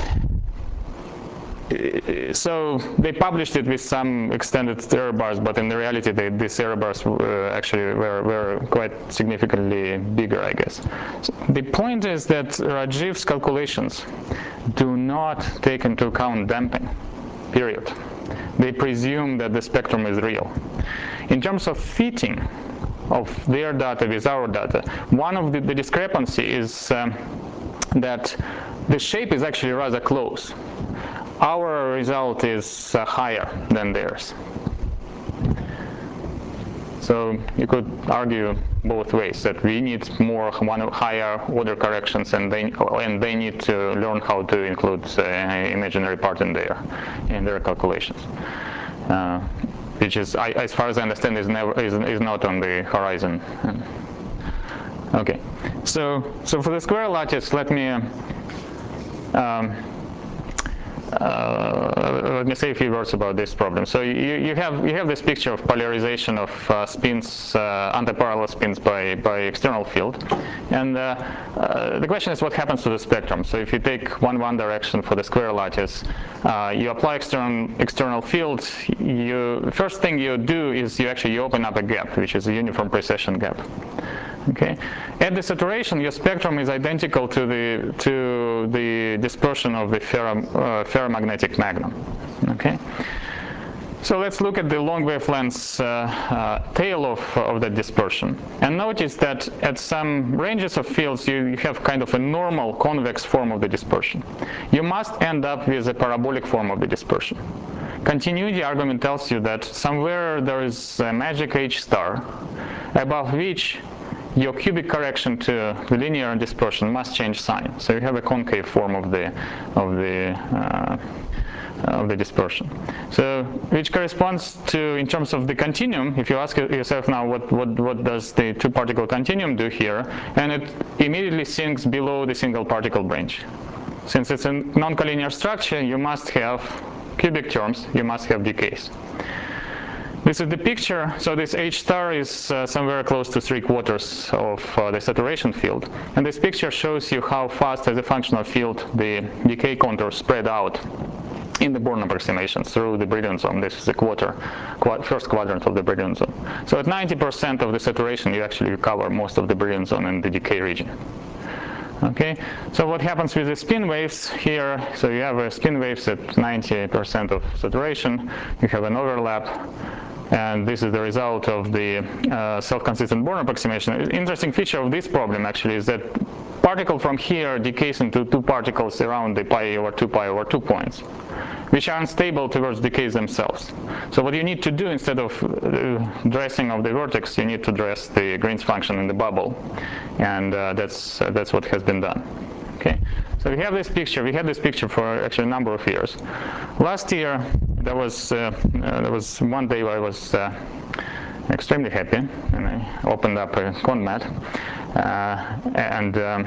so they published it with some extended error bars, but in the reality, they, these error bars uh, actually were, were quite significantly bigger, I guess. So the point is that Rajiv's calculations do not take into account damping, period. They presume that the spectrum is real. In terms of fitting of their data with our data, one of the, the discrepancy is um, that the shape is actually rather close. Our result is uh, higher than theirs. So you could argue both ways, that we need more one higher order corrections, and they and they need to learn how to include uh, imaginary part in their in their calculations, uh, which is, I, as far as I understand, is never is, is not on the horizon. Okay, so so for the square lattice, let me. Um, Uh, let me say a few words about this problem. So you, you have you have this picture of polarization of uh, spins, uh, antiparallel spins by by external field, and uh, uh, the question is what happens to the spectrum. So if you take one one direction for the square lattice, uh, you apply external external field. You first thing you do is you actually you open up a gap, which is a uniform precession gap. Okay. At the saturation, your spectrum is identical to the to the dispersion of the ferro, uh, ferromagnetic magnum. Okay. So let's look at the long wavelengths uh, uh, tail of of that dispersion, and notice that at some ranges of fields you, you have kind of a normal convex form of the dispersion. You must end up with a parabolic form of the dispersion. Continuity argument tells you that somewhere there is a magic H star, above which your cubic correction to the linear dispersion must change sign. So you have a concave form of the of the uh, of the dispersion. So which corresponds to, in terms of the continuum, if you ask yourself now what what what does the two particle continuum do here, and it immediately sinks below the single particle branch. Since it's a non-collinear structure, you must have cubic terms, you must have decays. This is the picture. So this H star is uh, somewhere close to three quarters of uh, the saturation field. And this picture shows you how fast, as a function of field, the decay contours spread out in the Born approximation through the Brillouin zone. This is the quarter, qu first quadrant of the Brillouin zone. So at ninety percent of the saturation, you actually recover most of the Brillouin zone in the decay region. Okay, so what happens with the spin waves here? So you have a spin waves at ninety percent of saturation. You have an overlap. And this is the result of the uh, self-consistent Born approximation. An interesting feature of this problem actually is that particle from here decays into two particles around the pi over two pi over two points. which are unstable towards decays themselves. So what you need to do, instead of uh, dressing of the vertex, you need to dress the Green's function in the bubble, and uh, that's uh, that's what has been done. Okay, so we have this picture. We had this picture for actually a number of years. Last year, there was uh, uh, there was one day where I was uh, extremely happy, and I opened up a ConMat, uh, and um,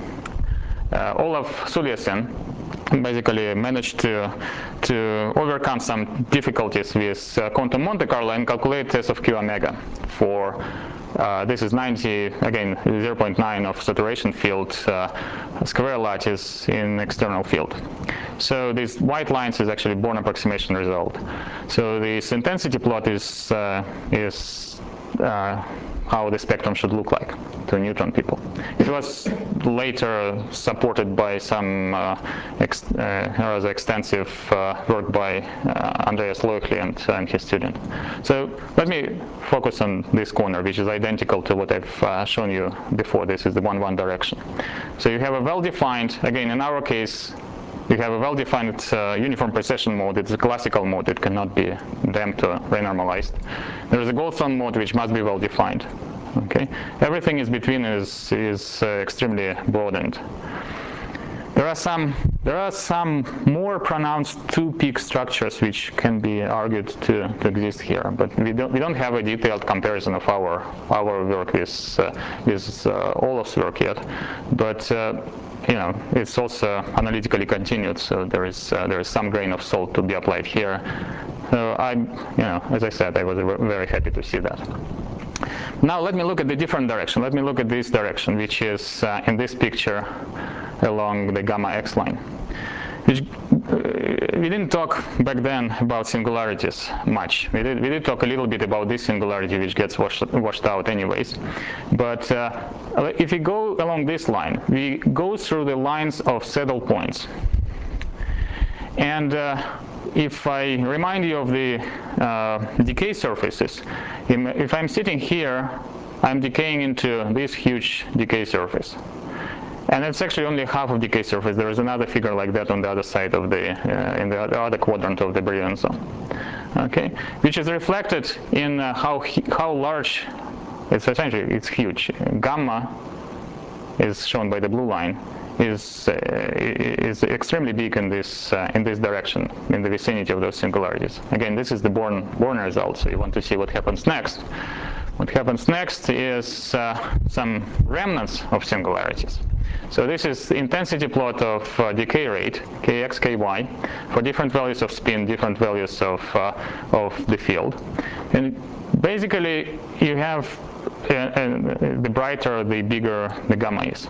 uh, Olaf Suliasen basically managed to to overcome some difficulties with uh, quantum Monte Carlo and calculate S of Q omega for uh, this is ninety, again zero point nine of saturation field uh, square lattice in external field. So these white lines is actually Born approximation result. So this intensity plot is uh, is uh, how the spectrum should look like to neutron people. It was later supported by some uh, ex uh, rather extensive uh, work by uh, Andreas Leuchli and, uh, and his student. So let me focus on this corner, which is identical to what I've uh, shown you before. This is the one one direction. So you have a well-defined, again in our case, you have a well-defined uh, uniform precession mode. It's a classical mode. It cannot be damped or renormalized. There is a Goldstone mode which must be well-defined. Okay, everything is between is is uh, extremely broadened. There are some there are some more pronounced two-peak structures which can be argued to, to exist here, but we don't we don't have a detailed comparison of our our work with uh, with uh, Olaf's work yet, but. Uh, You know, it's also analytically continued, so there is uh, there is some grain of salt to be applied here. So I, you know, as I said, I was very happy to see that. Now let me look at the different direction. Let me look at this direction, which is uh, in this picture along the gamma X line. Which, uh, we didn't talk back then about singularities much. We did, we did talk a little bit about this singularity, which gets washed, washed out anyways. But uh, if we go along this line, we go through the lines of saddle points. And uh, if I remind you of the uh, decay surfaces, if I'm sitting here, I'm decaying into this huge decay surface. And it's actually only half of decay surface. There is another figure like that on the other side of the, uh, in the other quadrant of the Brillouin zone. Okay, which is reflected in uh, how how large. It's essentially it's huge. Gamma is shown by the blue line. Is uh, is extremely big in this uh, in this direction, in the vicinity of those singularities. Again, this is the Born Born result. So you want to see what happens next. What happens next is uh, some remnants of singularities. So this is the intensity plot of uh, decay rate, kx, ky, for different values of spin, different values of, uh, of the field. And basically, you have, uh, uh, the brighter, the bigger the gamma is.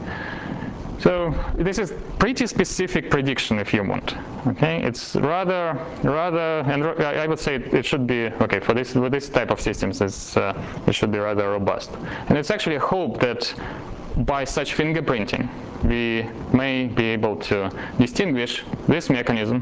So this is pretty specific prediction, if you want. Okay, it's rather, rather, and I would say it should be okay for this with this type of systems. It's, uh, it should be rather robust, and it's actually a hope that by such fingerprinting, we may be able to distinguish this mechanism.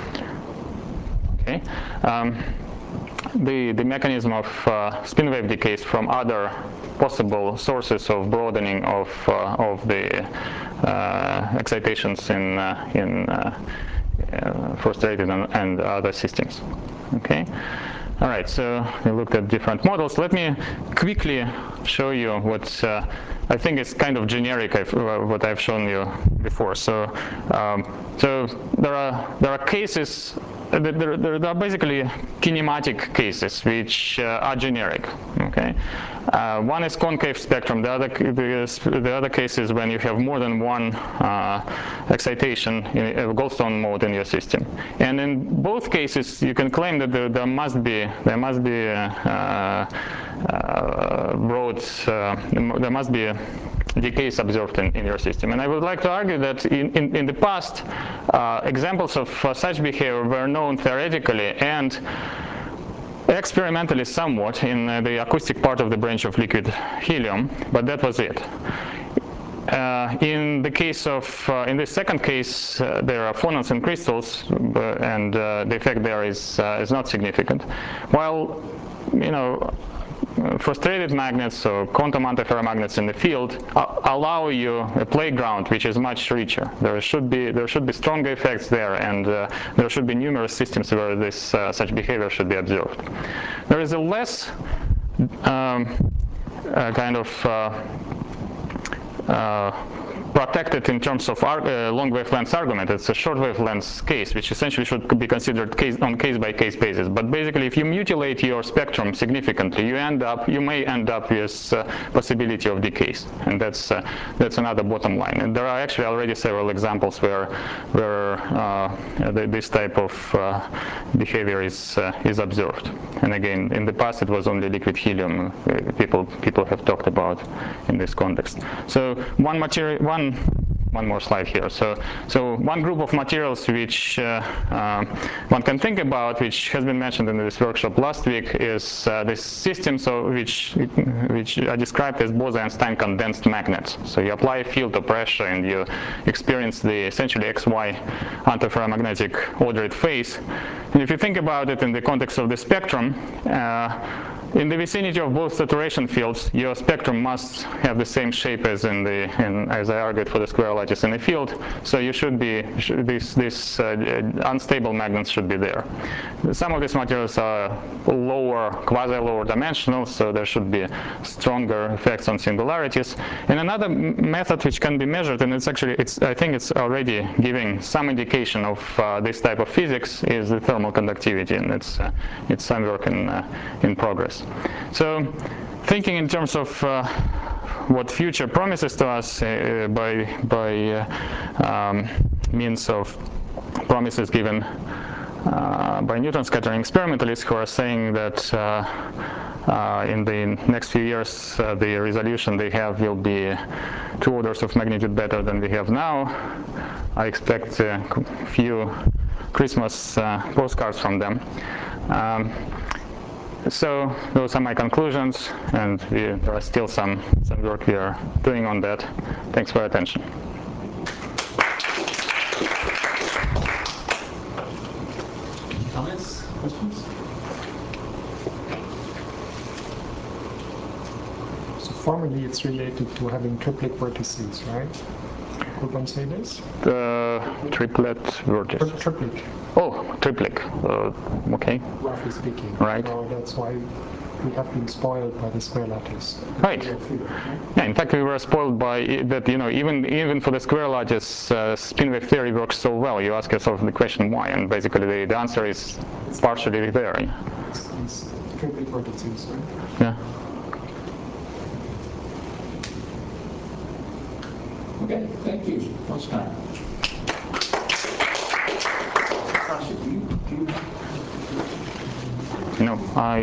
Okay. Um, The, the mechanism of uh, spin wave decays from other possible sources of broadening of, uh, of the uh, excitations in, uh, in uh, uh, frustrated and, and other systems. Okay. All right, so we looked at different models. Let me quickly show you what uh, I think is kind of generic, I've, uh, what I've shown you before. So, um, so there are there are cases. There, there, there are basically kinematic cases which uh, are generic. Okay, uh, one is concave spectrum. The other the, the other case is when you have more than one uh, excitation in a Goldstone mode in your system. And in both cases, you can claim that there, there must be there must be uh, uh, broad uh, there must be a decays observed in, in your system. And I would like to argue that in, in, in the past, uh, examples of uh, such behavior were known theoretically and experimentally somewhat in uh, the acoustic part of the branch of liquid helium, but that was it. Uh, in the case of, uh, in the second case, uh, there are phonons and crystals, uh, and uh, the effect there is, uh, is not significant. While, you know, frustrated magnets, so quantum antiferromagnets in the field, uh, allow you a playground which is much richer. There should be there should be stronger effects there, and uh, there should be numerous systems where this uh, such behavior should be observed. There is a less um, uh, kind of uh, uh, protected in terms of uh, long wavelengths argument. It's a short wavelengths case, which essentially should be considered case on case-by-case basis. But basically, if you mutilate your spectrum significantly, you end up, you may end up with uh, possibility of decays, and that's uh, that's another bottom line. And there are actually already several examples where where uh, the, this type of uh, behavior is uh, is observed. And again, in the past, it was only liquid helium uh, people people have talked about in this context. So one material one One more slide here. So, so one group of materials which uh, uh, one can think about, which has been mentioned in this workshop last week, is uh, this system, so which which I described as Bose-Einstein condensed magnets. So you apply a field of pressure and you experience the essentially X Y antiferromagnetic ordered phase. And if you think about it in the context of the spectrum, uh, in the vicinity of both saturation fields, your spectrum must have the same shape as in the, in, as I argued for the square lattice in the field. So you should be, should, these, these uh, unstable magnets should be there. Some of these materials are lower, quasi-lower dimensional, so there should be stronger effects on singularities. And another method which can be measured, and it's actually, it's, I think it's already giving some indication of uh, this type of physics, is the thermal conductivity, and it's, uh, it's some work in, uh, in progress. So thinking in terms of uh, what future promises to us uh, by, by uh, um, means of promises given uh, by neutron scattering experimentalists who are saying that uh, uh, in the next few years uh, the resolution they have will be two orders of magnitude better than we have now. I expect a few Christmas uh, postcards from them. Um, So those are my conclusions, and we, there are still some, some work we are doing on that. Thanks for your attention. Comments? Questions? So formally, it's related to having triplet vertices, right? Could one say this? The triplet vertex. Tri triplet. Oh, triplet. Uh, okay. Roughly speaking. Right. So that's why we have been spoiled by the square lattice. Right. Yeah. In fact, we were spoiled by that. You know, even even for the square lattice, uh, spin wave theory works so well. You ask yourself the question why, and basically the, the answer is partially there. It's, it's triplet vertices, right? Yeah. Okay, thank you. Much time. Sasha, do you, do you No, I.